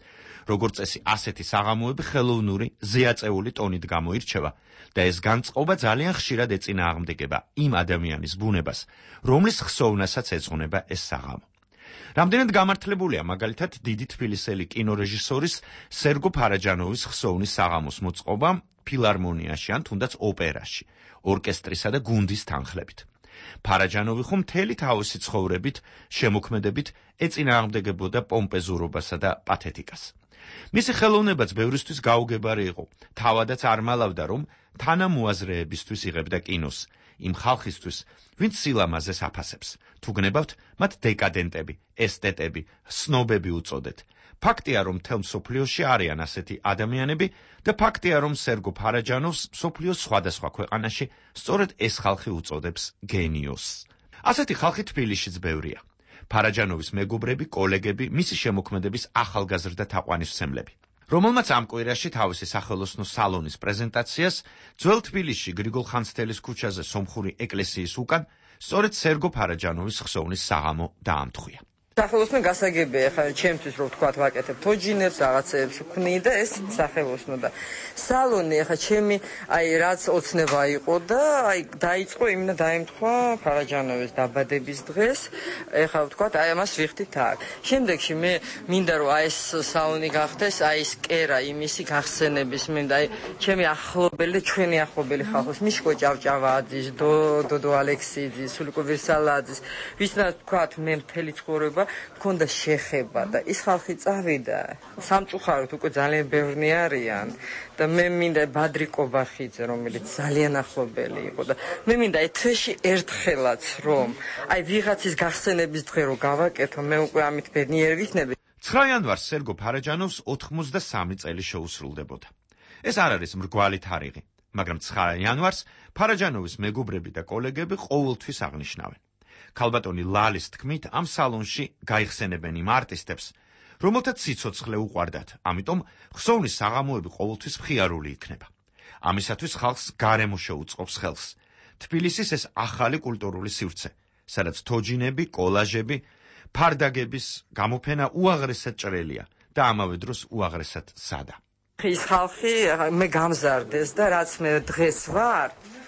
როგორც წესი, ასეთი საღამოები ხელოვნური, ზეაწეული ტონით გამოირჩევა და ეს განწყობა ძალიან ხშირად ეწინააღმდეგება იმ ადამიანის ბუნებას, რომლის ხსოვნასაც ეძღვნება ეს საღამო. რამდენად გამართლებულია მაგალითად დიდი თბილისელი კინორეჟისორის სერგო ფარაჯანოვის ხსოვნის საღამოს მოწყობა ფილარმონიაში ან თუნდაც ოპერაში, ორკესტრისა და გუნდის თანხლებით. ფარაჯანოვი ხომ მთელი თავისი ცხოვრებით, შემოქმედებით ეწინააღმდეგებოდა პომპეზურობასა და პათეტიკას. მისი ხელოვნებაც ბევრისთვის გაუგებარი იყო, თავადაც არ მალავდა, რომ თანამოაზრეებისთვის იღებდა კინოს, იმ ხალხისთვის, ვინც სილამაზეს აფასებს. თუ გნებავთ, მათ დეკადენტები, ესტეტები, სნობები უწოდეთ. ფაქტია, რომ მთელ მსოფლიოში არიან ასეთი ადამიანები და ფაქტია, რომ სერგო ფარაჯანოვს მსოფლიოს სხვადასხვა ქვეყანაში სწორედ ეს ხალხი უწოდებს გენიოსს. ასეთი ხალხი თბილისშიც ბევრია. ფარაჯანოვის მეგობრები, კოლეგები, მისი შემოქმედების ახალგაზრდა თაყვანისმცემლები. რომელმაც ამ კვირაში თავისი სახელოსნო სალონის პრეზენტაციას ძველ თბილისში გრიგოლ ხანძთელის ქუჩაზე სომხური ეკლესიის უკან სწორედ სერგო ფარაჯანოვის ხსოვნის საღამო დაამთხვია. სახელოსნო გასაგებია, ხა ჩემთვის რო ვთქვათ, ვაკეთებ თოჯინებს, რაღაცეებს ვქნი და ეს სახელოსნო და სალონი, ხა ჩემი აი რაც ოცნება იყო და აი დაიწყო იმნა დაემთხვა ფარაჯანოვის დაბადების დღეს, ხა ვთქვათ, აი ამას ვიხდით აქ. შემდეგში მე მინდა რომ აი ეს სალონი გახდეს, აი ეს კერა იმისი გახსენების, მინდა აი ჩემი ახლობელი და ჩვენი ახლობელი ხალხოს, მიშკო ჭავჭავაძის, დოდო ალექსიძის, სულიკო ვირსალაძის, ვისნაირად ვთქვათ, მე მთელი ცხოვრება მქონდა შეხება და ის ხალხი წავიდა სამწუხაროდ უკვე ძალიან ბევრნი არიან და მე მინდა ბადრი კობახიძე რომელიც ძალიან ახლობელი იყო და მე მინდა აი თვეში ერთხელაც რომ აი ვიღაცის გახსენების დღე რო გავაკეთო მე უკვე ამით ბედნიერი ვიქნები. ცხრა იანვარს სერგო ფარაჯანოვს ოთხმოცდასამი წელი შეუსრულდებოდა. ეს არ არის მრგვალი თარიღი, მაგრამ ცხრა იანვარს ფარაჯანოვის მეგობრები და კოლეგები ყოველთვის აღნიშნავენ. ქალბატონი ლალის თქმით, ამ სალონში გაიხსენებენ იმ არტისტებს, რომელთაც სიცოცხლე უყვარდათ, ამიტომ ხსოვნის საღამოები ყოველთვის მხიარული იქნება. ამისათვის ხალხს გარემო შეუწყობს ხელს. თბილისის ეს ახალი კულტურული სივრცე, სადაც თოჯინები, კოლაჟები, ფარდაგების გამოფენა უაღრესად ჭრელია და ამავე დროს უაღრესად სადა. ის ხალხი მე გამზარდეს და რაც მე დღეს ვარ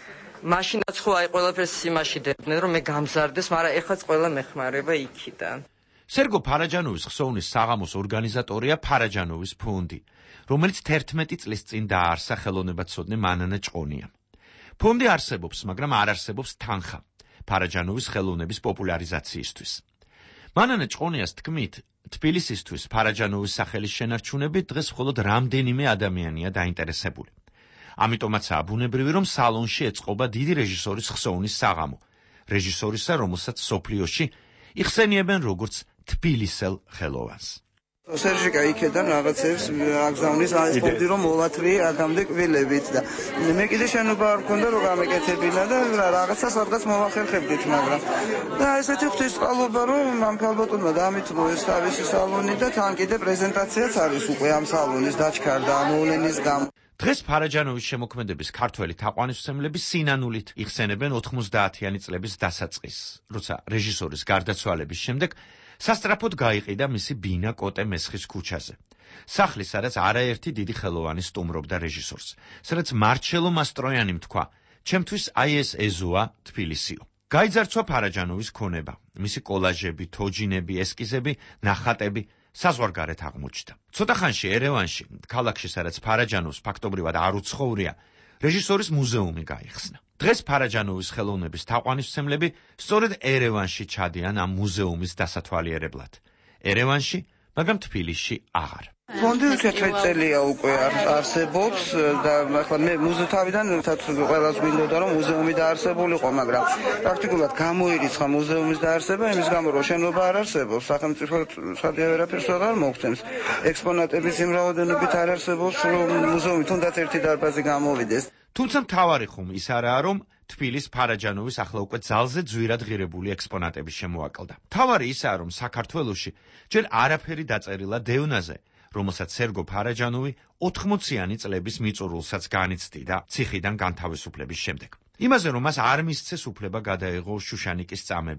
მაშინაც ხო აი ყველაფერს იმაშიდებდნენ რომ მე გამზარდეს, მაგრამ ეხლაც ყველა მეხმარება იქიდან. სერგო ფარაჯანოვის ხსოვნის საღამოს ორგანიზატორია ფარაჯანოვის ფონდი, რომელიც თერთმეტი წლის წინ დააარსა ხელოვნებაცოდნე მანანა ჭყონიამ. ფონდი არსებობს, მაგრამ არ არსებობს თანხა ფარაჯანოვის ხელოვნების პოპულარიზაციისთვის. მანანა ჭყონიას თქმით, თბილისისთვის ფარაჯანოვის სახელის შენარჩუნებით დღეს მხოლოდ რამდენიმე ადამიანია დაინტერესებული. ამიტომაცაა ბუნებრივი, რომ სალონში ეწყობა დიდი რეჟისორის ხსოვნის საღამო, რეჟისორისა, რომელსაც სოფლიოში იხსენიებენ როგორც თბილისელ ხელოვანს. სერჟიკა იქედან რაღაცებს აგზავნის ეს პონდი რომ მოვათრიე აქამდე კვილებით და მე კიდე შენობა არ მქონდა რომ გამეკეთებინა და რაღაცა სადღაც მოვახერხებდით, მაგრამ და ესეთი ღვთისმწყალობა რომ ამ ქალბატონმა დამითმო ეს თავისი სალონი და თან კიდე პრეზენტაციაც არის უკვე ამ სალონის დაჩქარდა ამოვლენის გამო. დღეს ფარაჯანოვის შემოქმედების ქართველი თაყვანისმცემლები სინანულით იხსენებენ ოთხმოცდაათიანი წლების დასაწყისს, როცა რეჟისორის გარდაცვალების შემდეგ სასტრაფოდ გაიყიდა მისი ბინა კოტე მესხის ქუჩაზე. სახლი, სადაც არაერთი დიდი ხელოვანი სტუმრობდა რეჟისორს, სადაც მარჩელო მასტროიანი თქვა, ჩემთვის აი ეს ეზოა თბილისიო. გაიძარცვა ფარაჯანოვის ქონება, მისი კოლაჟები, თოჯინები, ესკიზები, ნახატები საზღვარგარეთ აღმოჩნდა. ცოტა ხანში ერევანში, ქალაქში, სადაც ფარაჯანოვს ფაქტობრივად არ უცხოვრია, რეჟისორის მუზეუმი გაიხსნა. დღეს ფარაჯანოვის ხელოვნების თაყვანისმცემლები სწორედ ერევანში ჩადიან ამ მუზეუმის დასათვალიერებლად. ერევანში, მაგრამ თბილისში აღარ. ფონდი თერთმეტი წელია უკვე არსებობს და ახლა მე მუზეუმიდან ყველას მინდოდა რომ მუზეუმი დაარსებულიყო, მაგრამ პრაქტიკულად გამოირიცხა მუზეუმის დაარსება იმის გამო რომ შენობა არ არსებობს, სახელმწიფო სად ვერაფერს აღარ მოგწევს, ექსპონატების იმ რაოდენობით არ არსებობს რომ მუზეუმი თუნდაც ერთი დარბაზი გამოვიდეს. თუმცა მთავარი ხომ ის არაა რომ თბილის ფარაჯანოვის ახლა უკვე ძალზე ძვირად ღირებული ექსპონატები შემოაკლდა. მთავარი ისაა რომ საქართველოში ჯერ არაფერი დაწერილა დევნაზე, რომელსაც სერგო ფარაჯანოვი ოთხმოციანი წლების მიწურულსაც განიცდიდა ციხიდან განთავისუფლების შემდეგ. იმაზე რომ მას არ მისცეს უფლება გადაეღო შუშანიკის წამება.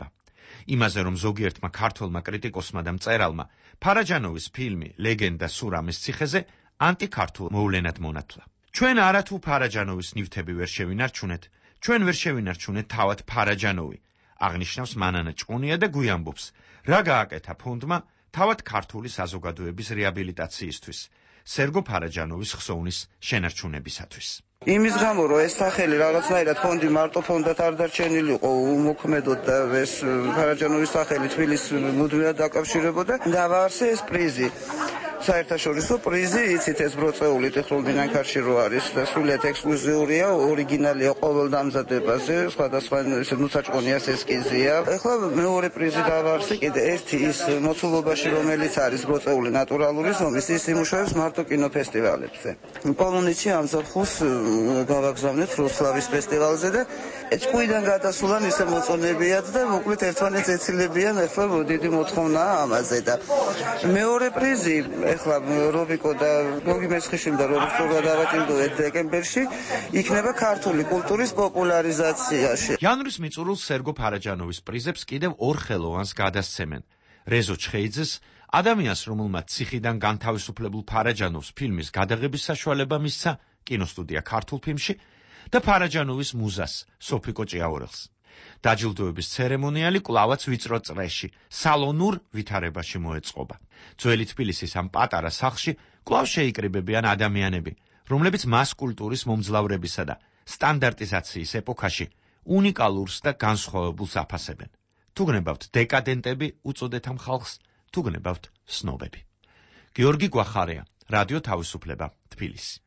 იმაზე, რომ ზოგიერთმა ქართველმა კრიტიკოსმა და მწერალმა ფარაჯანოვის ფილმი ლეგენდა სურამის ციხეზე ანტიქართულ მოვლენად მონათლა. ჩვენ არათუ ფარაჯანოვის ნივთები ვერ შევინარჩუნეთ, ჩვენ ვერ შევინარჩუნეთ თავად ფარაჯანოვი, აღნიშნავს მანანა ჭყონია და გვიამბობს, რა გააკეთა ფონდმა თავად ქართული საზოგადოების რეაბილიტაციისთვის, სერგო ფარაჯანოვის ხსოვნის შენარჩუნებისათვის. იმის გამო რომ ეს სახელი რაღაცნაირად ფონდი მარტო ფონდად არ დარჩენილიყო უმოქმედოდ და ეს ფარაჯანოვის სახელი თბილისს მუდმივად დაკავშირებოდა, დავაარსე ეს პრიზი. საერთაშორისო პრიზი, იცით ეს ბროწეული ტექნოლ მინანქარში რო არის და სრულიად ექსკლუზიურია, ორიგინალია ყოველ დამზადებაზე, სხვადასხვა ესე ნუცაჭყონიას ესკიზია. ეხლა მეორე პრიზი დავაარსე, კიდე ერთი ის მოცულობაში, რომელიც არის ბროწეული ნატურალური ზომის, ის იმუშავებს მარტო კინოფესტივალებზე. პოლონეთში ამ ზაფხულს გავაგზავნეთ როსლავის ფესტივალზე და ჭკუიდან გადასულან ისე მოწონებიათ და მოკლედ ერთმანეთს ეცილებიან, ეხლა დიდი მოთხოვნაა ამაზე და მეორე პრიზი ეხლა რობიკო და გოგი მესხიშვილი და რობი სწორად დავაჭირდეთ დეკემბერში იქნება ქართული კულტურის პოპულარიზაციაში. იანვრის მიწურულს სერგო ფარაჯანოვის პრიზებს კიდევ ორ ხელოვანს გადასცემენ. რეზო ჩხეიძეს, ადამიანს, რომელმაც ციხიდან განთავისუფლებულ ფარაჯანოვს ფილმის გადაღების საშუალება მისცა კინოსტუდია ქართულ ფილმში და ფარაჯანოვის მუზას სოფიკო ჭიაურელს. დაჯილდოების ცერემონიალი კვლავაც ვიწრო წრეში, სალონურ ვითარებაში მოეწყობა. ძველი თბილისის ამ პატარა სახლში კვლავ შეიკრიბებიან ადამიანები, რომლებიც მას კულტურის მომძლავრებისა და სტანდარტიზაციის ეპოქაში უნიკალურს და განსხვავებულს აფასებენ. თუ გნებავთ დეკადენტები უწოდეთ ამ ხალხს, თუ გნებავთ სნობები. გიორგი გვახარია, რადიო თავისუფლება, თბილისი.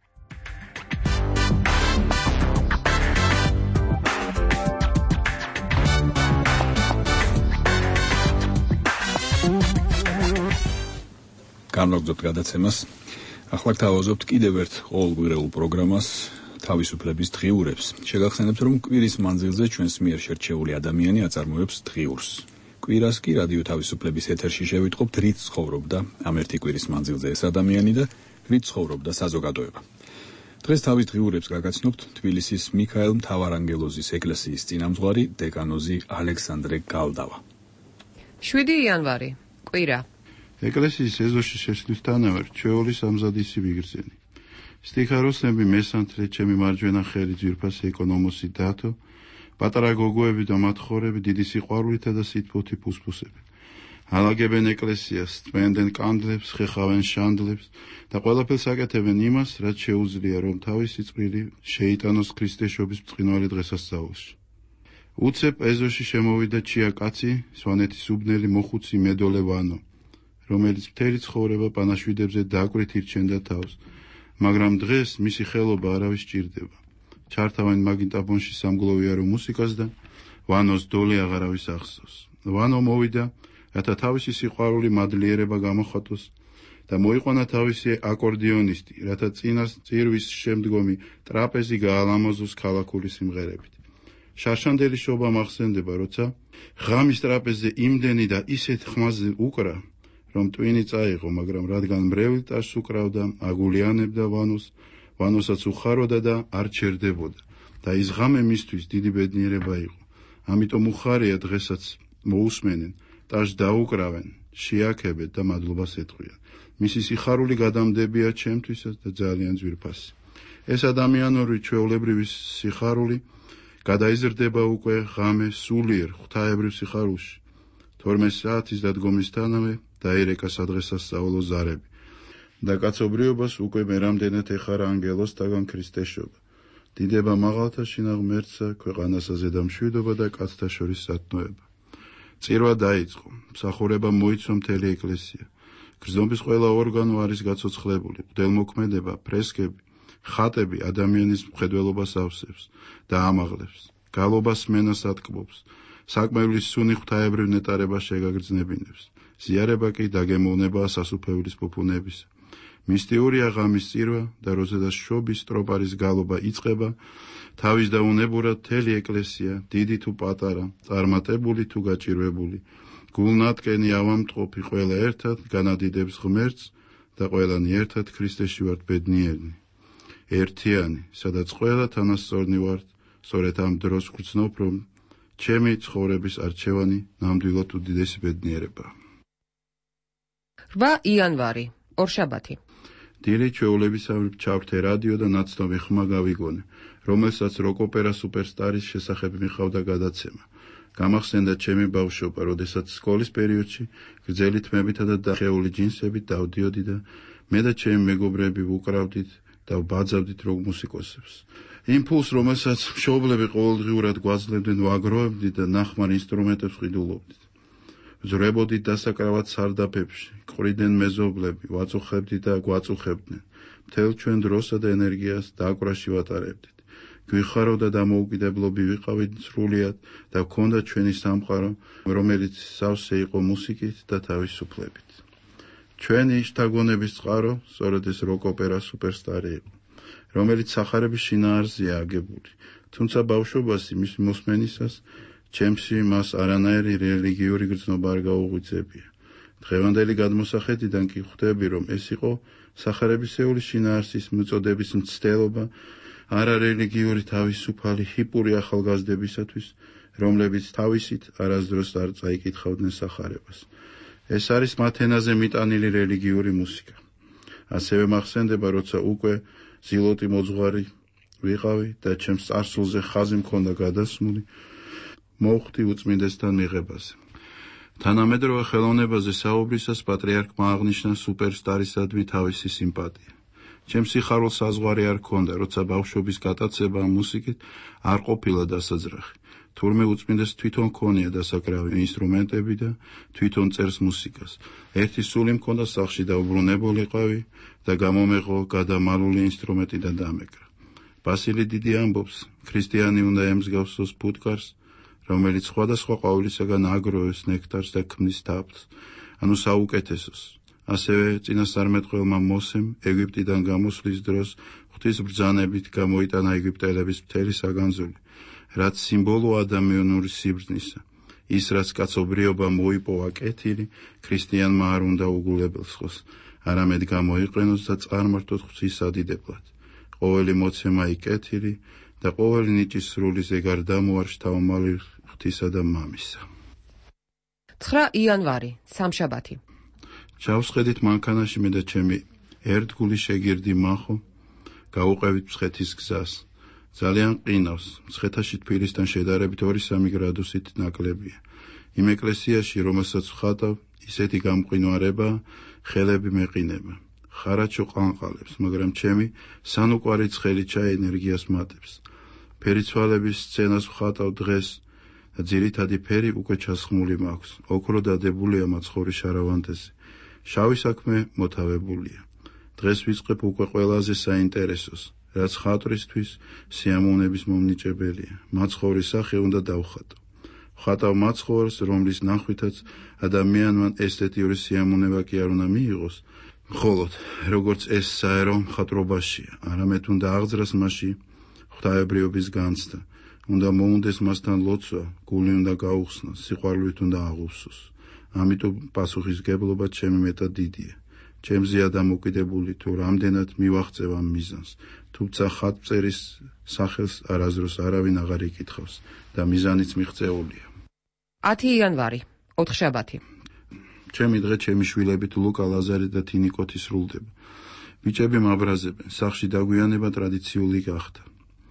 განვაგრძობთ გადაცემას. ახლა გთავაზობთ კიდევ ერთ ყოველკვირეულ პროგრამას თავისუფლების დღიურებს. შეგახსენებთ, რომ კვირის მანძილზე ჩვენს მიერ შერჩეული ადამიანი აწარმოებს დღიურს. კვირას კი რადიო თავისუფლების ეთერში შევიტყობთ რით ცხოვრობდა ამ ერთი კვირის მანძილზე ეს ადამიანი და რით ცხოვრობდა საზოგადოება. დღეს თავის დღიურებს გაგაცნობთ თბილისის მიქაელ მთავარანგელოზის ეკლესიის წინამძღვარი დეკანოზი ალექსანდრე გალდავა. შვიდი იანვარი, კვირა. ეკლესიის ეზოში შესვლისთანავე რჩეული სამზადისი ვიგრძენი. სტიხაროსნები მესანთრე ჩემი მარჯვენა ხელი ძვირფასი ეკონომოსი დათო, პატარა გოგოები და მათხორები დიდი სიყვარულითა და სითბოთი ფუსფუსები. ალაგებენ ეკლესიას, წმენდენ კანდლებს, ხეხავენ შანდლებს და ყველაფერს აკეთებენ იმას, რაც შეუძლია, რომ თავისი წვლილი შეიტანოს ქრისტეშობის ბრწყინვალე დღესასწაულში. უცებ ეზოში შემოვიდა ჩია კაცი, სვანეთის უბნელი მოხუცი მედოლე ვანო, რომელიც მთელი ცხოვრება პანაშვიდებზე დაკვირით ირჩენდა თავს, მაგრამ დღეს მისი ხელობა არავის სჭირდება. ჩართავენ მაგინტაფონში სამგლოვიარო მუსიკას და ვანოს დოლი აღარავის ახსოვს. ვანო მოვიდა, რათა თავისი სიყვარული მადლიერება გამოხატოს და მოიყვანა თავისი აკორდიონისტი, რათა წინას წირვის შემდგომი ტრაპეზი გაალამაზოს ქალაქური სიმღერებით. შარშანდელი შობა მახსენდება, როცა ღამის ტრაპეზზე იმდენი და ისეთ ხმაზე უკრა, რომ ტვინი წაიღო, მაგრამ რადგან მრევლ ტაშს უკრავდა, აგულიანებდა ვანოს, ვანოსაც უხაროდა და არ ჩერდებოდა და ის ღამე მისთვის დიდი ბედნიერება იყო. ამიტომ უხარია დღესაც მოусმენენ, ტაშს დაუკრავენ, შეაქებეთ და მადლობას ეთქვიან. მისი სიხარული გადამდებია ჩემთვისაც და ძალიან ძვირფასი. ეს ადამიანური ჩვეულებრივი სიხარული გადაიზრდება უკვე ღამე სულიერ ღვთაებრივ სიხარულში. თორმეტ საათის დადგომისთანავე დაირეკა სადღესასწაულო ზარები და კაცობრიობას უკვე მერამდენად ეხარა ანგელოსთაგან ქრისტეშობა. დიდება მაღალთა შინაღმერთსა, ქვეყანასა ზედამშვიდობა და კაცთა შორის სათნოება. წირვა დაიწყო, მსახურება მოიცვა მთელი ეკლესია. გრძნობის ყველა ორგანო არის გაცოცხლებული, მღვდელმოქმედება, ფრესკები, ხატები ადამიანის მხედველობას ავსებს და ამაღლებს, გალობას მენას ატკბობს, საკმევლის სუნი ღვთაებრივ ნეტარებას შეგაგრძნებინებს. ზიარება კი დაგემოვნებაა სასუფეველის ფუფუნების. მისტიურია ღამის წირვა და როდესაც შობის ტროპარის გალობა იწყება, თავის დაუნებურად მთელი ეკლესია, დიდი თუ პატარა, წარმატებული თუ გაჭირვებული, გულნატკენი ავამტყოფი ყველა ერთად განადიდებს ღმერთს და ყველანი ერთად ქრისტეში ვართ ბედნიერნი. ერთიანი, სადაც ყველა თანასწორნი ვართ, სწორედ ამ დროს ვგრძნობ, რომ ჩემი ცხოვრების არჩევანი ნამდვილად უდიდესი ბედნიერებაა. რვა იანვარი, ორშაბათი. დილით ჩვეულებისამებრ ჩავრთე რადიო და ნაცნობი ხმა გავიგონე, რომელსაც როკ-ოპერა სუპერსტარის შესახებ მიყავდა გადაცემა. გამახსენდა ჩემი ბავშვობა, როდესაც სკოლის პერიოდში გრძელი თმებითა და დახეული ჯინსებით დავდიოდი და მე და ჩემი მეგობრები ვუკრავდით და ვბაძავდით როკ მუსიკოსებს. იმ ფულს, რომელსაც მშობლები ყოველდღიურად გვაძლევდნენ, ვაგროვებდით და ნახმარ ინსტრუმენტებს ვყიდულობდით. ვძვრებოდით დასაკრავად სარდაფებში, ყრიდნენ მეზობლები, ვაწუხებდით და გვაწუხებდნენ. მთელ ჩვენ დროსა და ენერგიას დაკვრაში ვატარებდით. გვიხარავდა დამოუკიდებლობი ვიყავით სრულიად და გქონდა ჩვენი სამყარო, რომელიც სავსე იყო მუსიკით და თავისუფლებით. ჩვენი შთაგონების წყარო სწორედ ეს როკ-ოპერა სუპერსტარი იყო, რომელიც სახარების შინაარსია აგებული, თუმცა ბავშვობაში მის მოსმენისას ჩემში მას არანაირი რელიგიური გრძნობა არ გაუღვიძებია. დღევანდელი გადმოსახედიდან კი ხვდები, რომ ეს იყო სახარებისეული შინაარსის მიწოდების მცდელობა არარელიგიური თავისუფალი ჰიპური ახალგაზრდებისათვის, რომლებიც თავისით არასდროს არ წაიკითხავდნენ სახარებას. ეს არის მათ ენაზე მიტანილი რელიგიური მუსიკა. ასევე მახსენდება, როცა უკვე ზილოტი მოძღვარი ვიყავი და ჩემს წარსულზე ხაზი მქონდა გადასმული, მოვხვდი უწმინდესთან მიღებაზე. თანამედროვე ხელოვნებაზე საუბრისას პატრიარქმა აღნიშნა სუპერსტარისადმი თავისი სიმპათია. ჩემს სიხარულს საზღვარი არ ჰქონდა, როცა ბავშვობის გატაცება ამ მუსიკით არ ყოფილა დასაძრახი. თურმე უწმინდეს თვითონ ქონია დასაკრავი ინსტრუმენტები და თვითონ წერს მუსიკას. ერთი სული მქონდა სახლში და უბრუნებულიყავი და გამომეღო გადამალული ინსტრუმენტი და დამეკრა. ბასილი დიდი ამბობს, ქრისტიანი უნდა ემსგავსოს ფუტკარს, რომელიც სხვადასხვა ყვავილისაგან აგროვებს ნექტარს და ქმნის თაფლს, ანუ საუკეთესოს. ასევე წინასწარმეტყველმა მოსემ ეგვიპტიდან გამოსვლის დროს ღვთის ბრძანებით გამოიტანა ეგვიპტელების მთელი საგანძური, რაც სიმბოლო ადამიანური სიბრძნისა. ის, რაც კაცობრიობა მოიპოვა კეთილი, ქრისტიანმა არ უნდა უგულებელს ხოს, არამედ გამოიყენოს და წარმართოთ ღვთის ადიდებლად. ყოველი მოცემა იკეთილი და ყოველი ნიჭის სრული ზეგარ დამოარ შთაომალი ღვთისა და მამისა. ცხრა იანვარი, სამშაბათი. ჩავსხედით მანქანაში მე და ჩემი ერთგული შეგირდი მახო, გავუყევით მცხეთის გზას. ძალიან ყინავს, მცხეთაში თბილისთან შედარებით ორი-სამი გრადუსით ნაკლებია. იმ ეკლესიაში, რომელსაც ვხატავ, ისეთი გამყინვარება, ხელები მეყინება. ხარაჩო ყანყალებს, მაგრამ ჩემი სანუკვარი ცხელი ჩაი ენერგიას მატებს. ფერიცვალების სცენას ვხატავ დღეს და ძირითადი ფერი უკვე ჩასხმული მაქვს. ოქრო დადებულია მაცხოვრის შარავანდეზე. შავი საქმე მოთავებულია. დღეს ვიწყებ უკვე ყველაზე საინტერესოს, რაც ხატრისთვის სიამოვნების მომნიჭებელია. მაცხოვრის სახე უნდა დავხატო. ვხატავ მაცხოვრს, რომლის ნახვითაც ადამიანმა ესთეტიური სიამოვნება კი არ უნდა მიიღოს, მხოლოდ როგორც ეს საერო მხატვრობაშია, არამედ უნდა აღძრას მასში ღვთაებრიობის განცდა, უნდა მოუნდეს მასთან ლოცვა, გული უნდა გაუხსნას, სიყვარულით უნდა აღუსოს. ამიტომ პასუხისგებლობა ჩემი მეტად დიდია. ჩემზეა დამოკიდებული თუ რამდენად მივაღწევ ამ მიზანს, თუმცა ხატწერის სახელს არასდროს არავინ აღარ იკითხავს და მიზანიც მიღწეულია. ათი იანვარი, ოთხშაბათი. ჩემი დღე ჩემი შვილებით ლუკა, ლაზარე და თინიკოთი სრულდება. ბიჭები მაბრაზებენ, სახლში დაგვიანება ტრადიციული გახდა.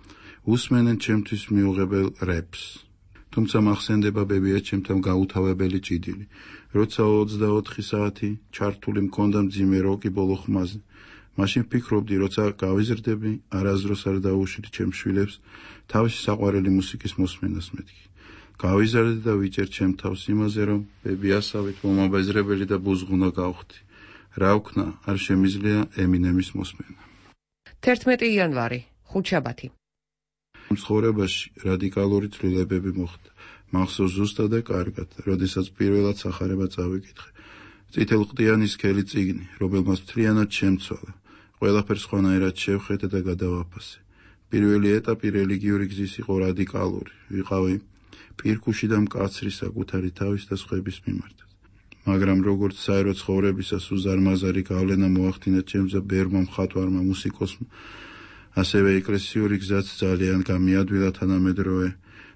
უსმენენ ჩემთვის მიუღებელ რეპს. თუმცა მახსენდება ბებია ჩემთან გაუთავებელი ჭიდილი. როცა ოცდაოთხი საათი ჩართული მქონდა მძიმე როკი ბოლო ხმაზე, მაშინ ვფიქრობდი, როცა გავიზრდები, არასდროს არ დაუშვით ჩემ შვილებს თავისი საყვარელი მუსიკის მოსმენას მეთქი. გავიზარდე და ვიჭერ ჩემ თავს იმაზე, რომ ბები ასავით მომაბეზრებელი და ბუზღუნა გავხდი. რა ვქნა, არ შემიძლია ემინემის მოსმენა. თერთმეტი იანვარი, ხუთშაბათი. ცხოვრებაში რადიკალური ცვლილებები მოხდა. მახსოვს ზუსტად და კარგად, როდესაც პირველად სახარება წავიკითხე. წითელყდიანი სქელი წიგნი, რომელმაც მთლიანად შემცვალა. ყველაფერს ხვანაერად შევხედე და გადავაფასე. პირველი ეტაპი რელიგიური გზის იყო რადიკალური. ვიყავი პირქუში და მკაცრი საკუთარი თავის და სხვების მიმართად. მაგრამ როგორც საერო ცხოვრებისას უზარმაზარი გავლენა მოახდინა ჩემზე ბერმა მხატვარმა მუსიკოსმა, ასევე ეკლესიური გზაც ძალიან გამიადვილა თანამედროვე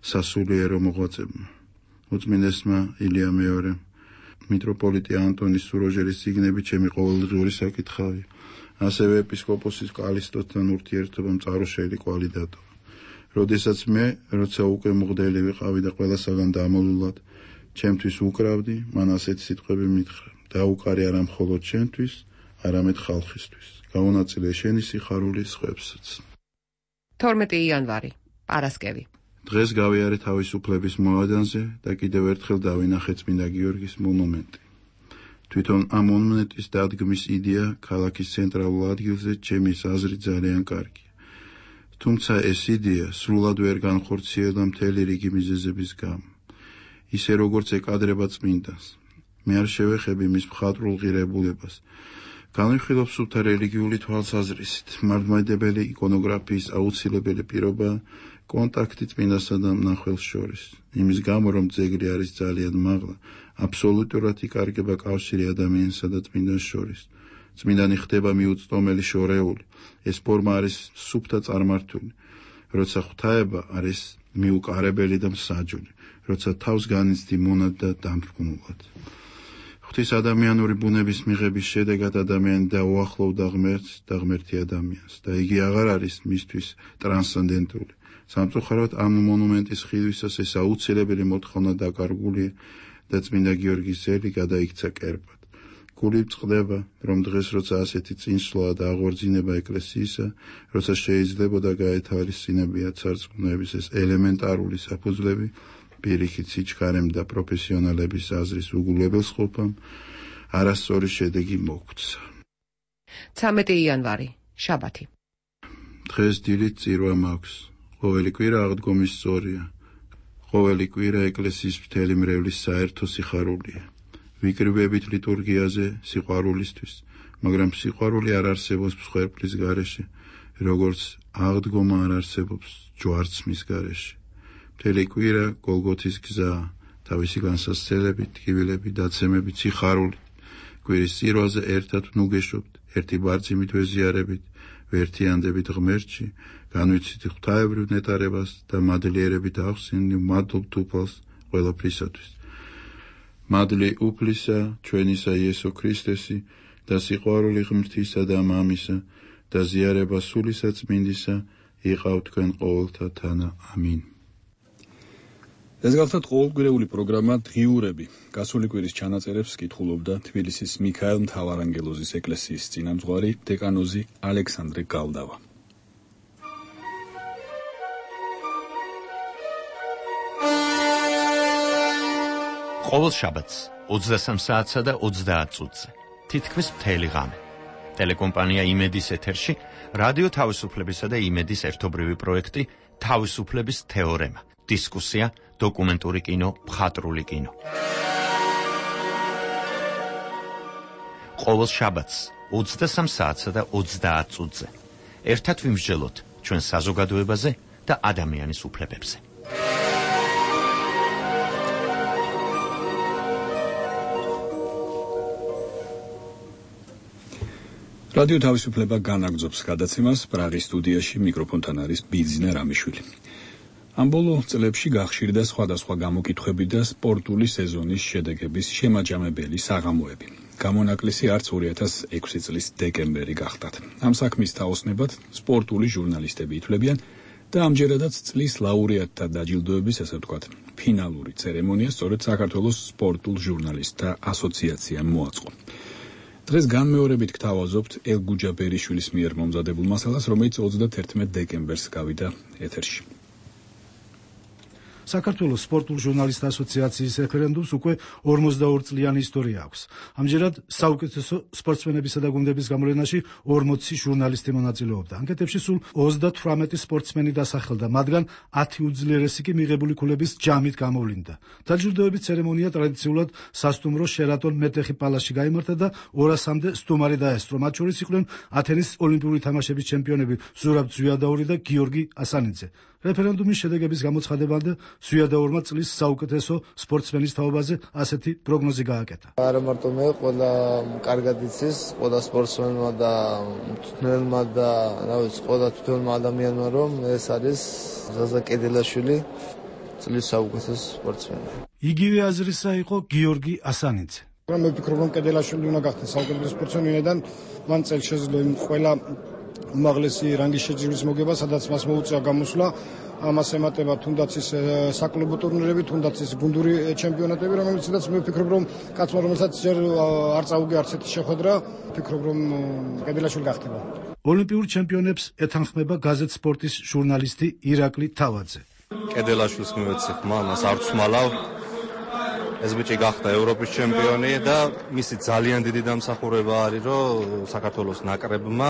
სასულიერო მოღვაწეებმა. უწმინდესმა ილია მეორე, მიტროპოლიტი ანტონის სუროჟერის წიგნები ჩემი ყოველდღიური საკითხავია. ასევე ეპისკოპოსის კალისტოსთან ურთიერთობამ წარუშელი კვალი დატოვა. როდესაც მე, როცა უკვე მღვდელი ვიყავი და ყველასაგან დამოლულად ჩემთვის უკრავდი, მან ასეთი სიტყვები მითხრა: დაუკარი არა მხოლოდ შენთვის, არამედ ხალხისთვის. გაუნაწილე შენი სიხარული სხვებსაც. თორმეტი იანვარი, პარასკევი. დღეს გავიარე თავისუფლების მოედანზე და კიდევ ერთხელ დავინახე წმინდა გიორგის მონუმენტი. თვითონ ამ მონუმენტის დადგმის იდეა ქალაქის ცენტრალურ ადგილზე ჩემი აზრით ძალიან კარგია. თუმცა ეს იდეა სრულად ვერ განხორციელდა მთელი რიგი მიზეზების გამო. ისე როგორც ეკადრება წმინდანს. მე არ შევეხები მის მხატვრულ ღირებულებას. განვიხილავ სუფთა რელიგიური თვალსაზრისით. მართლმადიდებელი იკონოგრაფიის აუცილებელი პირობაა კონტაქტი წმინდასა და მნახველს შორის. იმის გამო, რომ ძეგლი არის ძალიან მაღლა, აბსოლუტურად იკარგება კავშირი ადამიანსა და წმინდანს შორის. წმინდანი ხდება მიუწვდომელი შორეული. ეს ფორმა არის სუფთა წარმართული. როცა ღვთაება არის მიუკარებელი და მსაჯული, როცა თავს განიცდი მონად და დამფრთხნულად. ღვთის ადამიანური ბუნების მიღების შედეგად ადამიანი დაუახლოვდა ღმერთს და ღმერთი ადამიანს და იგი აღარ არის მისთვის ტრანსცენდენტული. სამწუხაროდ ამ მონუმენტის ხილვისას ეს აუცილებელი მოთხოვნა დაკარგულია და წმინდა გიორგის ძელი გადაიქცა კერპად. გული წყდება, რომ დღეს როცა ასეთი წინსვლა და აღორძინება ეკლესიისა, როცა შეიძლებოდა გაეთავისუფლებია ცარცქუნების ეს ელემენტარული საფუძვლები, პირიქით სიჩქარემ და პროფესიონალების აზრის უგულებელს ყოფამ, არასწორი შედეგი მოგვცა. ცამეტი იანვარი, შაბათი. დღეს დილით წირვა მაქვს. ყოველი კვირა აღდგომის სწორია. ყოველი კვირა ეკლესიის მთელი მრევლის საერთო სიხარულია. ვიკრიბებით ლიტურგიაზე სიყვარულისთვის, მაგრამ სიყვარული არ არსებობს მსხვერპლის გარეშე, როგორც აღდგომა არ არსებობს ჯვარცმის გარეშე. მთელი კვირა გოლგოთის გზა, თავისი განსასწრებით, ტკივილებით, დაცემებით, სიხარულით. კვირის წირვაზე ერთად ნუგეშობთ, ერთი ბარწიმით ვეზიარებით, ვერთიანდებით ღმერთში, განვიცით ღვთაებრივ ნეტარებას და მადლიერებით ახსენნი მადლობთ უფალს ყველაფრისათვის. მადლი უფლისა, ჩვენისა იესო ქრისტესი და სიყვარული ღმრთისა და მამისა და ზიარება სულისა წმინდისა იყავ თქვენ ყოველთა თანა. ამინ. ეს გახლავთ ყოველკვირეული პროგრამა დღიურები. გასული კვირის ჩანაწერებს კითხულობდა თბილისის მიქაელ მთავარანგელოზის ეკლესიის წინამძღვარი დეკანოზი ალექსანდრე გალდავა. ყოველ შაბათს ოცდასამ საათსა და ოცდაათ წუთზე თითქმის მთელი ღამე ტელეკომპანია იმედის ეთერში რადიო თავისუფლებისა და იმედის ერთობრივი პროექტი თავისუფლების თეორემა, დისკუსია, დოკუმენტური კინო, მხატვრული კინო. ყოველ შაბათს ოცდასამ საათსა და ოცდაათ წუთზე ერთად ვიმსჯელოთ ჩვენ საზოგადოებაზე და ადამიანის უფლებებზე. რადიო თავისუფლება განაგრძობს გადაცემას. პრაღის სტუდიაში მიკროფონთან არის ბიძინა რამიშვილი. ამ ბოლო წლებში გახშირდა სხვადასხვა გამოკითხვები და სპორტული სეზონის შედეგების შემაჯამებელი საღამოები. გამონაკლისი არც ორი ათას ექვსი წლის დეკემბერი გახდათ. ამ საქმის თაოსნებად სპორტული ჟურნალისტები ითვლებიან და ამჯერადაც წლის ლაურეატთა დაჯილდოების, ასე ვთქვათ, ფინალური ცერემონია სწორედ საქართველოს სპორტულ ჟურნალისტთა ასოციაციამ მოაწყო. დღეს განმეორებით გთავაზობთ ელგუჯა ბერიშვილის მიერ მომზადებულ მასალას, რომელიც ოცდაათერთმეტ დეკემბერს გავიდა ეთერში. საქართველოს სპორტულ ჟურნალისტთა ასოციაციის რეფერენდუმს უკვე ორმოცდაორი წლიანი ისტორია აქვს. ამჯერად საუკეთესო სპორტსმენებისა და გუნდების გამოვლენაში ორმოცი ჟურნალისტი მონაწილეობდა. ანკეტებში სულ ოცდათვრამეტი სპორტსმენი დასახელდა, მათგან ათი უძლიერესი კი მიღებული ქულების ჯამით გამოვლინდა. დაჯილდოების ცერემონია ტრადიციულად სასტუმრო შერატონ მეტეხი პალასში გაიმართა და ორასამდე სტუმარი დაესწრო. მათ შორის იყვნენ ათენის ოლიმპიური თამაშების ჩემპიონები ზურაბ ზვიადაური და გიორგი ასანიძე. რეფერენდუმის შედეგების გამოცხადებამდე ზვიადაურმა წლის საუკეთესო სპორტსმენის თაობაზე ასეთი პროგნოზი გააკეთა. არა მარტო მე, ყველა კარგად იცის, ყველა სპორტსმენმა და მწვრთნელმა და რა ვიცი, ყველა თვითონმა ადამიანმა, რომ ეს არის ზაზა კედელაშვილი. წლის საუკეთესო სპორტსმენი. იგივე აზრისა იყო გიორგი ასანიძე. მე ვფიქრობ, რომ კედელაშვილი უნდა გახდეს საუკეთესო სპორტსმენი, ვინაიდან მან წელს შეძლო იმ ყველა უმაღლესი რანგის შეჯიბრის მოგება, სადაც მას მოუწია გამოსვლა. ამას ემატება თუნდაც ის საკლუბო ტურნირები, თუნდაც ის გუნდური ჩემპიონატები, რომელიცაც მე ვფიქრობ, რომ კაცმა, რომელსაც ჯერ არ წაუგე არც ერთი შეხვედრა, ვფიქრობ, რომ კედელაშვილი გახდება. ოლიმპიურ ჩემპიონებს ეთანხმება გაზეთ სპორტის ჟურნალისტი ირაკლი თავაძე. კედელაშვილს მივეცი ხმა, მას არ ვსმალავ. ეს ბიჭი გახდა ევროპის ჩემპიონი და მისი ძალიან დიდი დამსახურება არის, რომ საქართველოს ნაკრებმა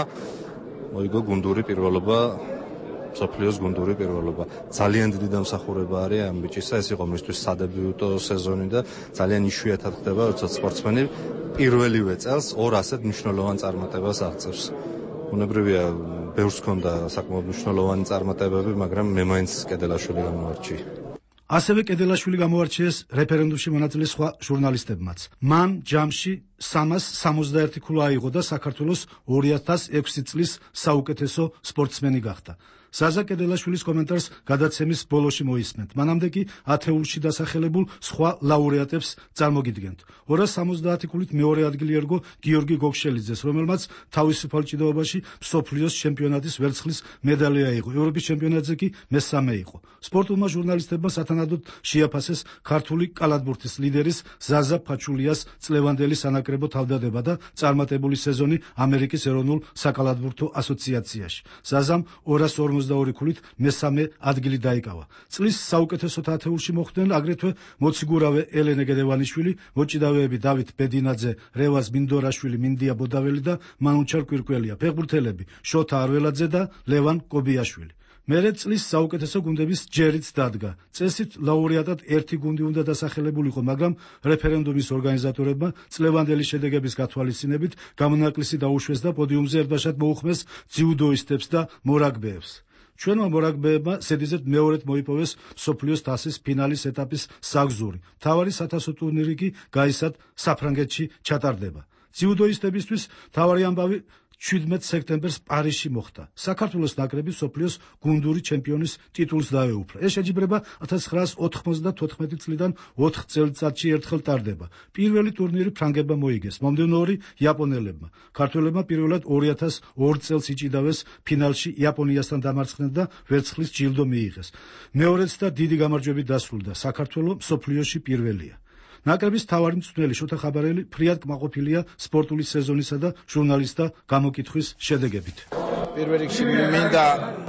მოიგო გუნდური პირველობა, მსოფლიოს გუნდური პირველობა. ძალიან დიდი დამსახურება არის ამ ბიჭისა, ეს იყო მისთვის სადებიუტო სეზონი და ძალიან იშვიათად ხდება, როცა სპორტსმენი პირველივე წელს ორ ასეთ მნიშვნელოვან წარმატებას აღწევს. უნებრივია, ბევრს ჰქონდა საკმაოდ მნიშვნელოვანი წარმატებები, მაგრამ მე მაინც კედელაშვილი გამოვარჩიე. ასევე კედელაშვილი გამოარჩიეს რეფერენდუმში მონაწილე სხვა ჟურნალისტებმაც. მან ჯამში სამას სამოცდაერთი ქულა აიღო და საქართველოს ორი ათას ექვსი წლის საუკეთესო სპორტსმენი გახდა. ზაზა კედელაშვილის კომენტარს გადაცემის ბოლოში მოისმენთ. მანამდე კი ათეულში დასახელებულ სხვა ლაურეატებს წარმოგიდგენთ. ორას სამოცდაათი ქულით მეორე ადგილი ერგო გიორგი გოგშელიძეს, რომელმაც თავისუფალ ჭიდაობაში მსოფლიოს ჩემპიონატის ვერცხლის მედალი აიღო. ევროპის ჩემპიონატზე კი მესამე იყო. სპორტულმა ჟურნალისტებმა სათანადოდ შეაფასეს ქართული კალათბურთის ლიდერის ზაზა ფაჩულიას წლევანდელი სანაკრებო თავდადება და წარმატებული სეზონი ამერიკის ეროვნულ საკალათბურთო ასოციაციაში. ზაზამ ორას ორმოცდაორი ქულით მესამე ადგილი დაიკავა. წლის საუკეთესო ათეულში მოხვდნენ აგრეთვე მოციგურავე ელენე გედევანიშვილი, მოჭიდავეები დავით ბედინაძე, რევაზ მინდორაშვილი, მინდია ბოდაველი და მანუჩარ კვირკველია, ფეხბურთელები შოთა არველაძე და ლევან კობიაშვილი. მერე წლის საუკეთესო გუნდების ჯერიც დადგა. წესით ლაურეატად ერთი გუნდი უნდა დასახელებულიყო, მაგრამ რეფერენდუმის ორგანიზატორებმა წლევანდელი შედეგების გათვალისწინებით გამონაკლისი დაუშვეს და პოდიუმზე ერთბაშად მოუხმეს ძიუდოისტებს და მორაგბეებს. ჩვენმა მორაგბეებმა სედიზეთ მეორედ მოიპოვეს მსოფლიოს თასის ფინალის ეტაპის საგზური. მთავარი საათასო ტურნირი კი გაისად საფრანგეთში ჩატარდება. ძიუდოისტებისთვის მთავარი ამბავი შვიდმეტ სექტემბერს პარიზში მოხდა. საქართველოს ნაკრები მსოფლიოს გუნდური ჩემპიონის ტიტულს დაეუფლა. ეს შეჯიბრება ათას ცხრაას ოთხმოცდათოთხმეტი წლიდან ოთხ წელიწადში ერთხელ ტარდება. პირველი ტურნირი ფრანგებმა მოიგეს, მომდევნო ორი იაპონელებმა. ქართველებმა პირველად ორი ათას ორ წელს იჭიდავეს ფინალში იაპონიასთან დამარცხდნენ და ვერცხლის ჯილდო მიიღეს. მეორეც და დიდი გამარჯვებით დასრულდა. საქართველო მსოფლიოში პირველია. ნაკრების თავარი მწვრთნელი შოთა ხაბარელი ფრიად კმაყოფილია სპორტული სეზონისა და ჟურნალისტთა გამოკითხვის შედეგებით. პირველ რიგში მინდა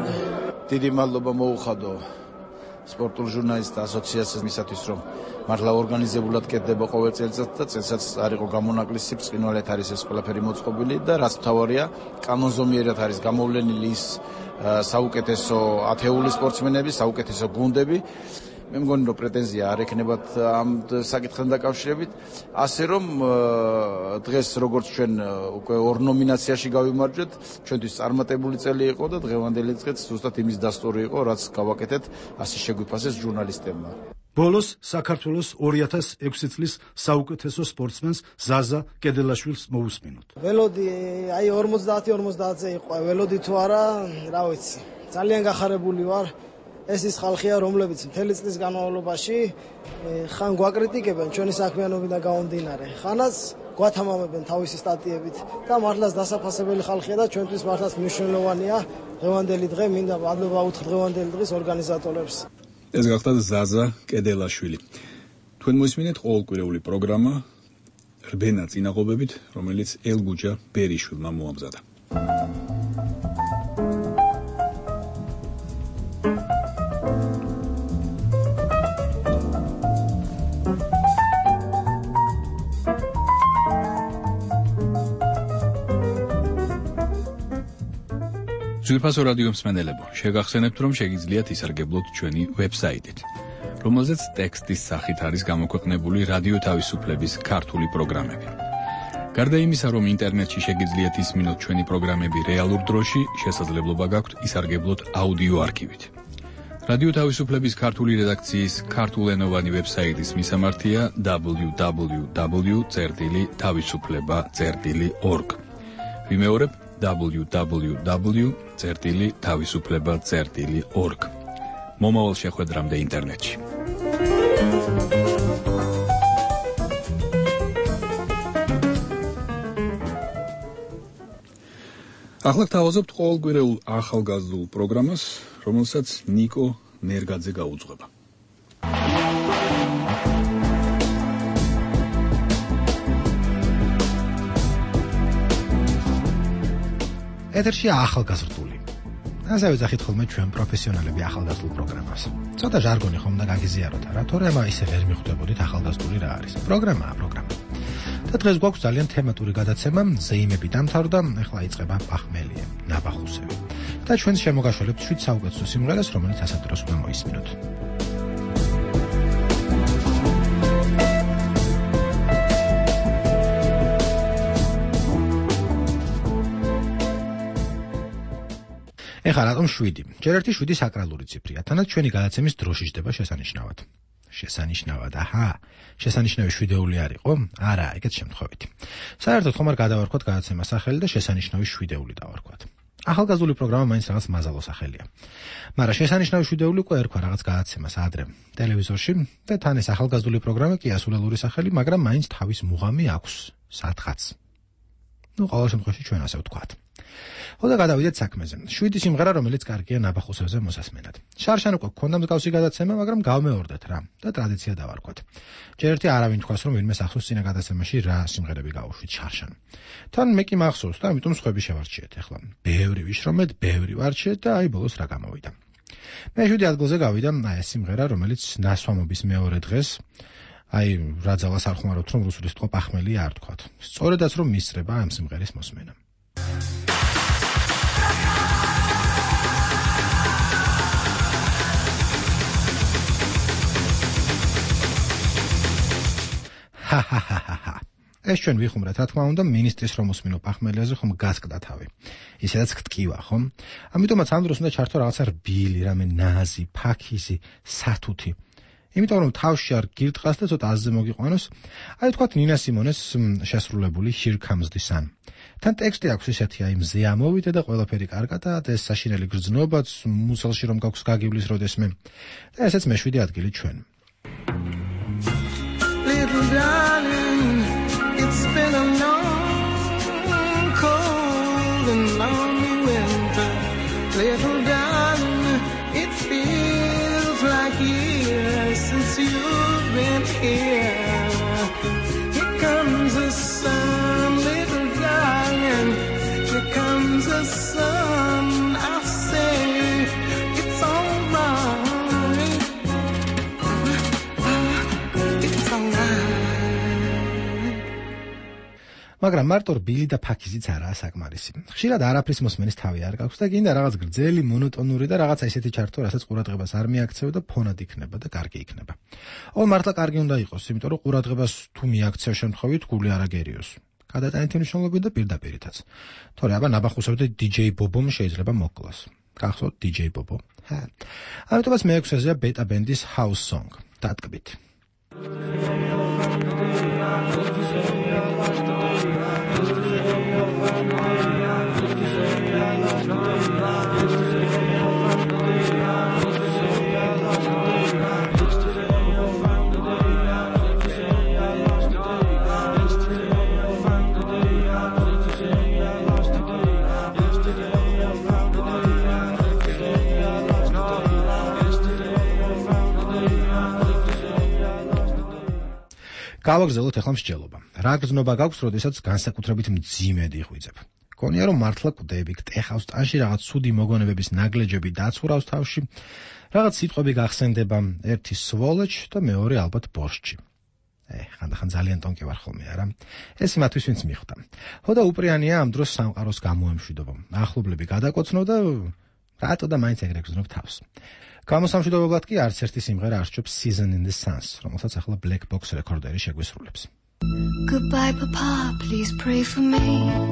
დიდი მადლობა მოუხადო სპორტულ ჟურნალისტთა ასოციაციას მისათვის, რომ მართლა ორგანიზებულად კეთდება ყოველ წელიწად და წელსაც არ იყო გამონაკლისი, ბრწყინვალედ არის ეს ყველაფერი მოწყობილი და რაც მთავარია, კანონზომიერად არის გამოვლენილი ის საუკეთესო ათეული სპორტსმენები, საუკეთესო გუნდები. მე მგონი, რომ პრეტენზია არ ექნებათ ამ საკითხთან დაკავშირებით, ასე რომ დღეს როგორც ჩვენ უკვე ორ ნომინაციაში გავიმარჯვეთ, ჩვენთვის წარმატებული წელი იყო და დღევანდელი დღეც ზუსტად იმის დასტური იყო, რაც გავაკეთეთ, ასე შეგვიფასეს ჟურნალისტებმა. ბოლოს საქართველოს ორი ათას ექვსი წლის საუკეთესო სპორტსმენს ზაზა კედელაშვილს მოусმინოთ. ველოდი აი ორმოცდაათი ორმოცდაათზე იყო, ველოდი თუ არა, რა ვიცი, ძალიან გახარებული ვარ. ეს ის ხალხია, რომლებიც მთელი წლის განმავლობაში ხან გვაკრიტიკებენ ჩვენი საქმიანობიდან გამომდინარე, ხანაც გვათამამებენ თავისი სტატიებით და მართლაც დასაფასებელი ხალხია და ჩვენთვის მართლაც მნიშვნელოვანია დღევანდელი დღე, მინდა მადლობა უთხრ დღევანდელი დღის ორგანიზატორებს. ეს გახდა ზაზა კედელაშვილი. თქვენ მოისმინეთ ყოველკვირეული პროგრამა რბენა წინაღობებით, რომელიც ელგუჯა ბერიშვილმა მოამზადა. ძვირფასო რადიო მსმენელებო, შეგახსენებთ, რომ შეგიძლიათ ისარგებლოთ ჩვენი ვებსაიტით, რომელზეც ტექსტის სახით არის გამოქვეყნებული რადიო თავისუფლების ქართული პროგრამები. გარდა იმისა, რომ ინტერნეტში შეგიძლიათ ისმინოთ ჩვენი პროგრამები რეალურ დროში, შესაძლებლობა გაქვთ ისარგებლოთ აუდიო არქივით. რადიო თავისუფლების ქართული რედაქციის ქართულენოვანი ვებსაიტის მისამართია დაბლიუ დაბლიუ დაბლიუ წერტილი თავისუფლება წერტილი ორგ. ვიმეორებ დაბლიუ დაბლიუ დაბლიუ წერტილი თავისუფლება წერტილი ორგ. მომავალ შეხვედრამდე ინტერნეტში. ახლა გთავაზობთ ყოველკვირეულ ახალგაზრდულ პროგრამას, რომელსაც ნიკო ნერგაძე გაუძღვება. ეთერშია ახალგაზრდული. ასე ვეძახით ხოლმე ჩვენ პროფესიონალები ახალგაზრდულ პროგრამას. ცოტა ჟარგონი ხომ და გაგიზიაროთ არა, თორემ ისე ვერ მიხვდებოდით ახალგაზრდული რა არის. პროგრამაა, პროგრამა. და დღეს გვაქვს ძალიან თემატური გადაცემა, ზეიმები დამთავრდა, ახლა იწყება პახმელიე, ნაბახუსები. და ჩვენს შემოგაშველებთ შვიდ საუკეთესო სიმღერას, რომელიც ასეთ დროს უნდა მოისმინოთ. ეხლა რატომ შვიდი? ჯერ ერთი შვიდი საკრალური ციფრია, თანაც ჩვენი გადაცემის დრო შეждდება შესანიშნავად. შესანიშნავად, აჰა, შესანიშნავი შვიდეული არ იყო? არა, ეგეც შემთხვევით. საერთოდ ხომ არ გადავარქვათ გადაცემას სახელი და შესანიშნავი შვიდეული დავარქვათ. ახალგაზრდული პროგრამა მაინც რაღაც მაზალო სახელია. მაგრამ შესანიშნავი შვიდეული უკვე ერქვა რაღაც გადაცემას ადრე ტელევიზორში და თან ეს ახალგაზრდული პროგრამა კი ასულელური სახელი, მაგრამ მაინც თავის მუღამი აქვს, სათხაც. ნუ ყოველ შემთხვევაში ჩვენ ასე ვთქვათ. ხოდა გადავიდეთ საქმეზე. შვიდი სიმღერა, რომელიც კარგია ნაბახუსებზე მოსასმენად. შარშან უკვე გქონდა მსგავსი გადაცემა, მაგრამ გავმეორდეთ რა და ტრადიცია დავარქვათ. ჯერ ერთი არავინ თქვას, რომ ვინმე ახსოვს წინა გადაცემაში რა სიმღერები გავუშვით შარშან. თან მე კი მახსოვს და ამიტომ სხვები შევარჩიეთ. ახლა ბევრი ვიშრომეთ, ბევრი ვარჩიეთ და აი ბოლოს რა გამოვიდა. მე შვიდი ადგილზე გავიდა აი ეს სიმღერა, რომელიც ნასვამობის მეორე დღეს აი რა ძალას არ ხმარობთ, რომ რუსული სიტყვა პახმელი არ თქვათ. სწორედაც რომ მისწრება ამ სიმღერის მოსმენა. ჰაჰაჰაჰა. ეს ჩვენ ვიხუმრეთ, რა თქმა უნდა, მინისტრის რომ მოსმინო პახმელიაზე ხომ გასკდა თავი. ისედაც გტკივა, ხომ? ამიტომაც ამ დროს უნდა ჩართო რაღაცა რბილი, რამე ნაზი, ფაქიზი, სათუთი. იმიტომ რომ თავში არ გირტყას და ცოტა აზზე მოგიყვანოს, აი თქვათ ნინა სიმონეს შესრულებული Here Comes the Sun. თან ტექსტი აქვს ისეთი, აი მზე ამოვიდე და ყველაფერი კარგადაა და ეს საშინელი გრძნობაც მუსელში რომ გაქვს გაგივლის როდესმე. და ესეც მეშვიდე ადგილი ჩვენ. Little darling, it's been a long, cold and lonely winter. Little darling, it feels like years since you've been here. Here comes the sun, little darling. Here comes the sun. I say it's all right. It's all right. მაგრამ მარტო რბილი და ფაქიზიც არაა საკმარისი. ხშირად არაფრის მოსმენის თავი არ გაქვს და გინდა რაღაც გრძელი, მონოტონური და რაღაცა ისეთი ჩართო, რასაც ყურადღებას არ მიაქცევ და ფონად იქნება და კარგი იქნება. ო მართლა კარგი უნდა იყოს, იმიტომ რომ ყურადღებას თუ მიაქცევ შემთხვევით გული არ აგერიოს. გადატანითი მნიშვნელობით და პირდაპირითაც. თორე აბა ნაბახუსებდა დიჯეი ბობომ შეიძლება მოკლას. გახსოვთ დიჯეი ბობო? ჰა. ამიტომაც მეექვსეზეა ბეტა ბენდის House Song. დატკბით. გავაგზავნოთ ახლა მსჯელობა. რა გრძნობა გაქვს, როდესაც განსაკუთრებით მძიმედ იღვიძებ. გონია რომ მართლა კვდები, გტეხავს ტანში რაღაც ცუდი მოგონებების ნაგლეჯები დაცურავს თავში, რაღაც სიტყვები გახსენდება, ერთი სვოლეჩ და მეორე ალბათ ბორშჩი. ე, ხანდახან ძალიან ტონკი ვარ ხოლმე, არა? ეს იმათვის ვინც მიხვდა. ხო და უპრიანია ამ დროს სამყაროს გამოემშვიდობო. ახლობლები გადაკოცნო და რატო და მაინც ეგრე გრძნობ თავს. გამოსამშვიდობებლად კი არც ერთი სიმღერა არ სჭობს Season in the Suns, რომელსაც ახლა Black Box რეკორდერი შეგვისრულებს. Goodbye, Papa, please pray for me.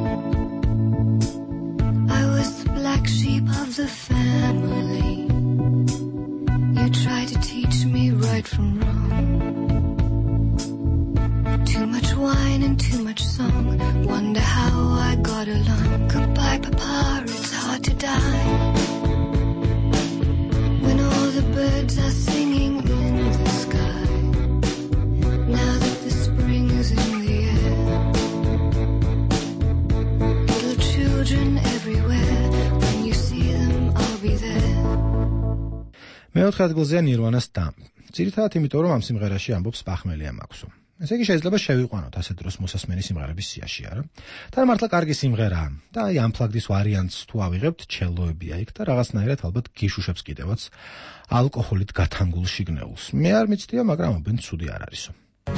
I was the black sheep of the family. You tried to teach me right from wrong. Too much wine and too much song. Wonder how I got along. Goodbye, Papa, it's hard to die when all the birds მეოთხე ადგილზეა Nirvana-ს Dump. ძირითადად იმიტომ, რომ ამ სიმღერაში ამბობს პახმელია მაქვსო. ესე იგი შეიძლება შევიყვანოთ ასეთ დროს მოსასმენი სიმღერების სიაში, არა? თან მართლა კარგი სიმღერაა და აი Unplugged-ის ვარიანტს თუ ავიღებთ, ჩელოებია იქ და რაღაცნაირად ალბათ გიშუშებს კიდევაც ალკოჰოლით გათანგულ შიგნეულს. მე არ მიცდია, მაგრამ ობენ ცუდი არ არისო.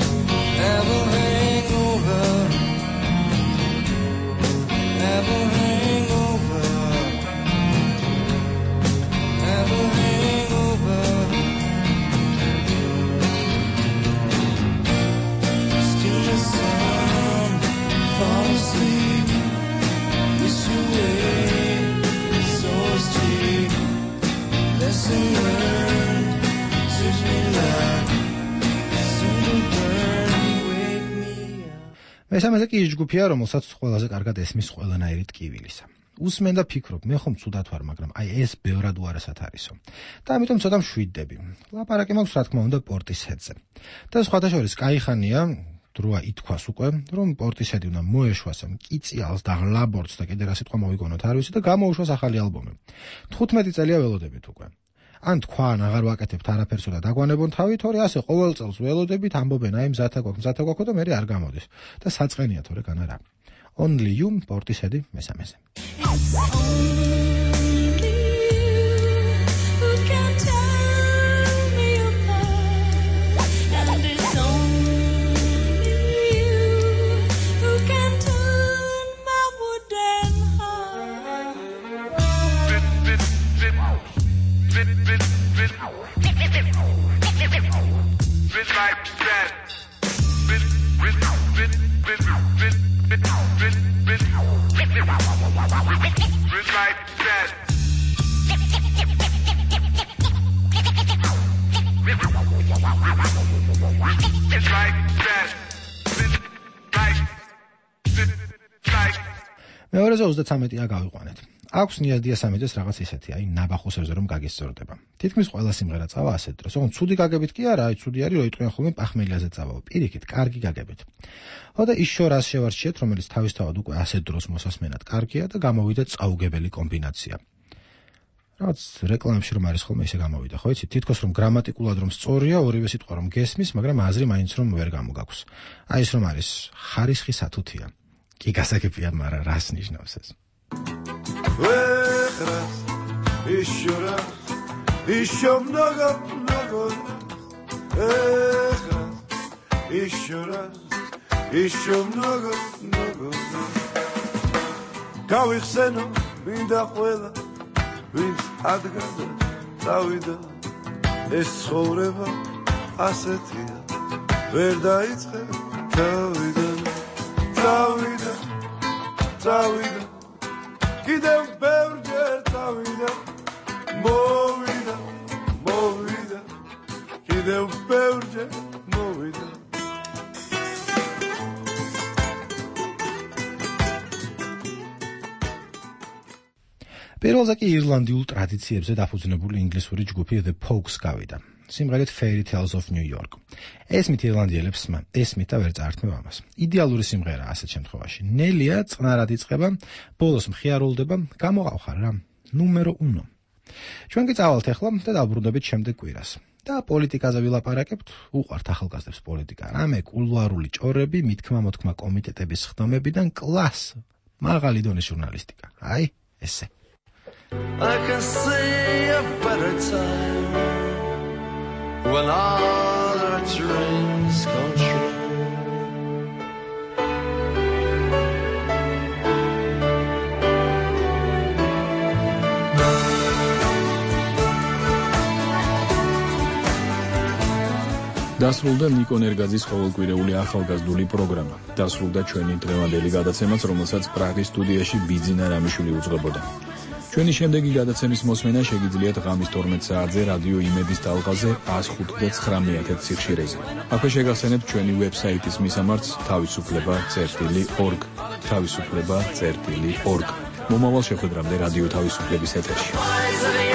მესამეზე კი ის ჯგუფია, რომელსაც ყველაზე კარგად ესმის ყველანაირი ტკივილისა. უსმენ და ფიქრობ, მე ხომ ცუდად ვარ, მაგრამ აი ეს ბევრად უარესად არისო. და ამიტომ ცოტა მშვიდდები. ლაპარაკი მაქვს რა თქმა უნდა პორტისჰედზე. და სხვათა შორის კაიხანია, დროა ითქვას უკვე, რომ პორტისჰედი უნდა მოეშვას ამ კიწიალს და ღლაბორცს და კიდე რა სიტყვა მოვიგონოთ არ ვიცი და გამოუშვას ახალი ალბომი. თხუთმეტი წელია ველოდებით უკვე. ან თქვა ან აღარ ვაკეთებთ არაფერსო და დაგვანებონ თავი, თორე ასე ყოველ წელს ველოდებით ამბობენ აი მზათა გვაქვს, მზათა გვაქვს და მე არ გამოდის. და საწყენია თორე კან არა. Only You, პორტისჰედი მესამეზე. მეორეზე ოცდათრამეტია გავიყვანეთ. აქვს ნიაზ დიასამიძეს რაღაც ისეთი, აი ნაბახოსებზე რომ გაგისწორდება. თითქმის ყველა სიმღერა წავა ასეთ დროს. ოღონდ ცუდი გაგებით კი არა, აი ცუდი არის, რომ იტყვიან ხოლმე პახმელიაზე წავაო. პირიქით, კარგი გაგებით. ოდა ის შორას შევარჩიეთ, რომელიც თავისთავად უკვე ასეთ დროს მოსასმენად კარგია და გამოვიდა წაუგებელი კომბინაცია. რაც რეკლამებში რომ არის ხოლმე ისე გამოვიდა, ხო იცით? თითქოს რომ გრამატიკულად რომ სწორია, ორივე სიტყვა რომ გესმის, მაგრამ აზრი მაინც რომ ვერ გამოგაქვს. აი ეს რომ არის ხარისხი სათუთია. კი გასაგებია, მაგრამ რას ნიშნავს ეს? Вехрас, еще раз, еще много, много раз. Вехрас, еще раз, еще много, много раз. Გავიხსენო, მინდა ყველა, ვინც ადგადა, წავიდა. ეს ცხოვრება ასეთია, ვერ დაიწყე თავიდან, წავიდა, წავიდა. კიდევ ბევრჯერ წავიდა, მოვიდა, მოვიდა, კიდევ ბევრჯერ მოვიდა. პირველზე კი ირლანდიულ ტრადიციებზე დაფუძნებული ინგლისური ჯგუფი The Pogues გავიდა. სიმღერით Fairy Tales of New York. ესმით ირლანდიელებს ესმით და ვერ წაართმევ ამას. იდეალური სიმღერაა ასეთ შემთხვევაში. ნელია, წყნარად იწყება, ბოლოს მხიარულდება, გამოყავხარ რა. ნუმერო უno. ჩვენ კი წავალთ ახლა და დავბრუნდებით შემდეგ კვირას. და პოლიტიკაზე ვილაპარაკებთ, უყვართ ახალგაზრდებს პოლიტიკა. რამე კულუარული ჭორები, მithქმა-მოთქმა კომიტეტების ხდომებიდან კლას, მაღალი დონის ჟურნალისტიკა. აი, ესე. I can see a better time when all our dreams come true. დასრულდა ნიკო ნერგაძის ყოველკვირეული ახალგაზრდული პროგრამა. დასრულდა ჩვენი დღევანდელი გადაცემაც, რომელსაც პრაღის სტუდიაში ბიძინა რამიშვილი უძღვებოდა. ჩვენი შემდეგი გადაცემის მოსმენა შეგიძლიათ ღამის თორმეტ საათზე რადიო იმედის ტალღაზე one oh five nine one one სიხშირეზე. აქვე შეგახსენებთ ჩვენი ვებსაიტის მისამართს თავისუფლება წერტილი org თავისუფლება წერტილი org. მომავალ შეხვედრამდე რადიო თავისუფლების ეთერში.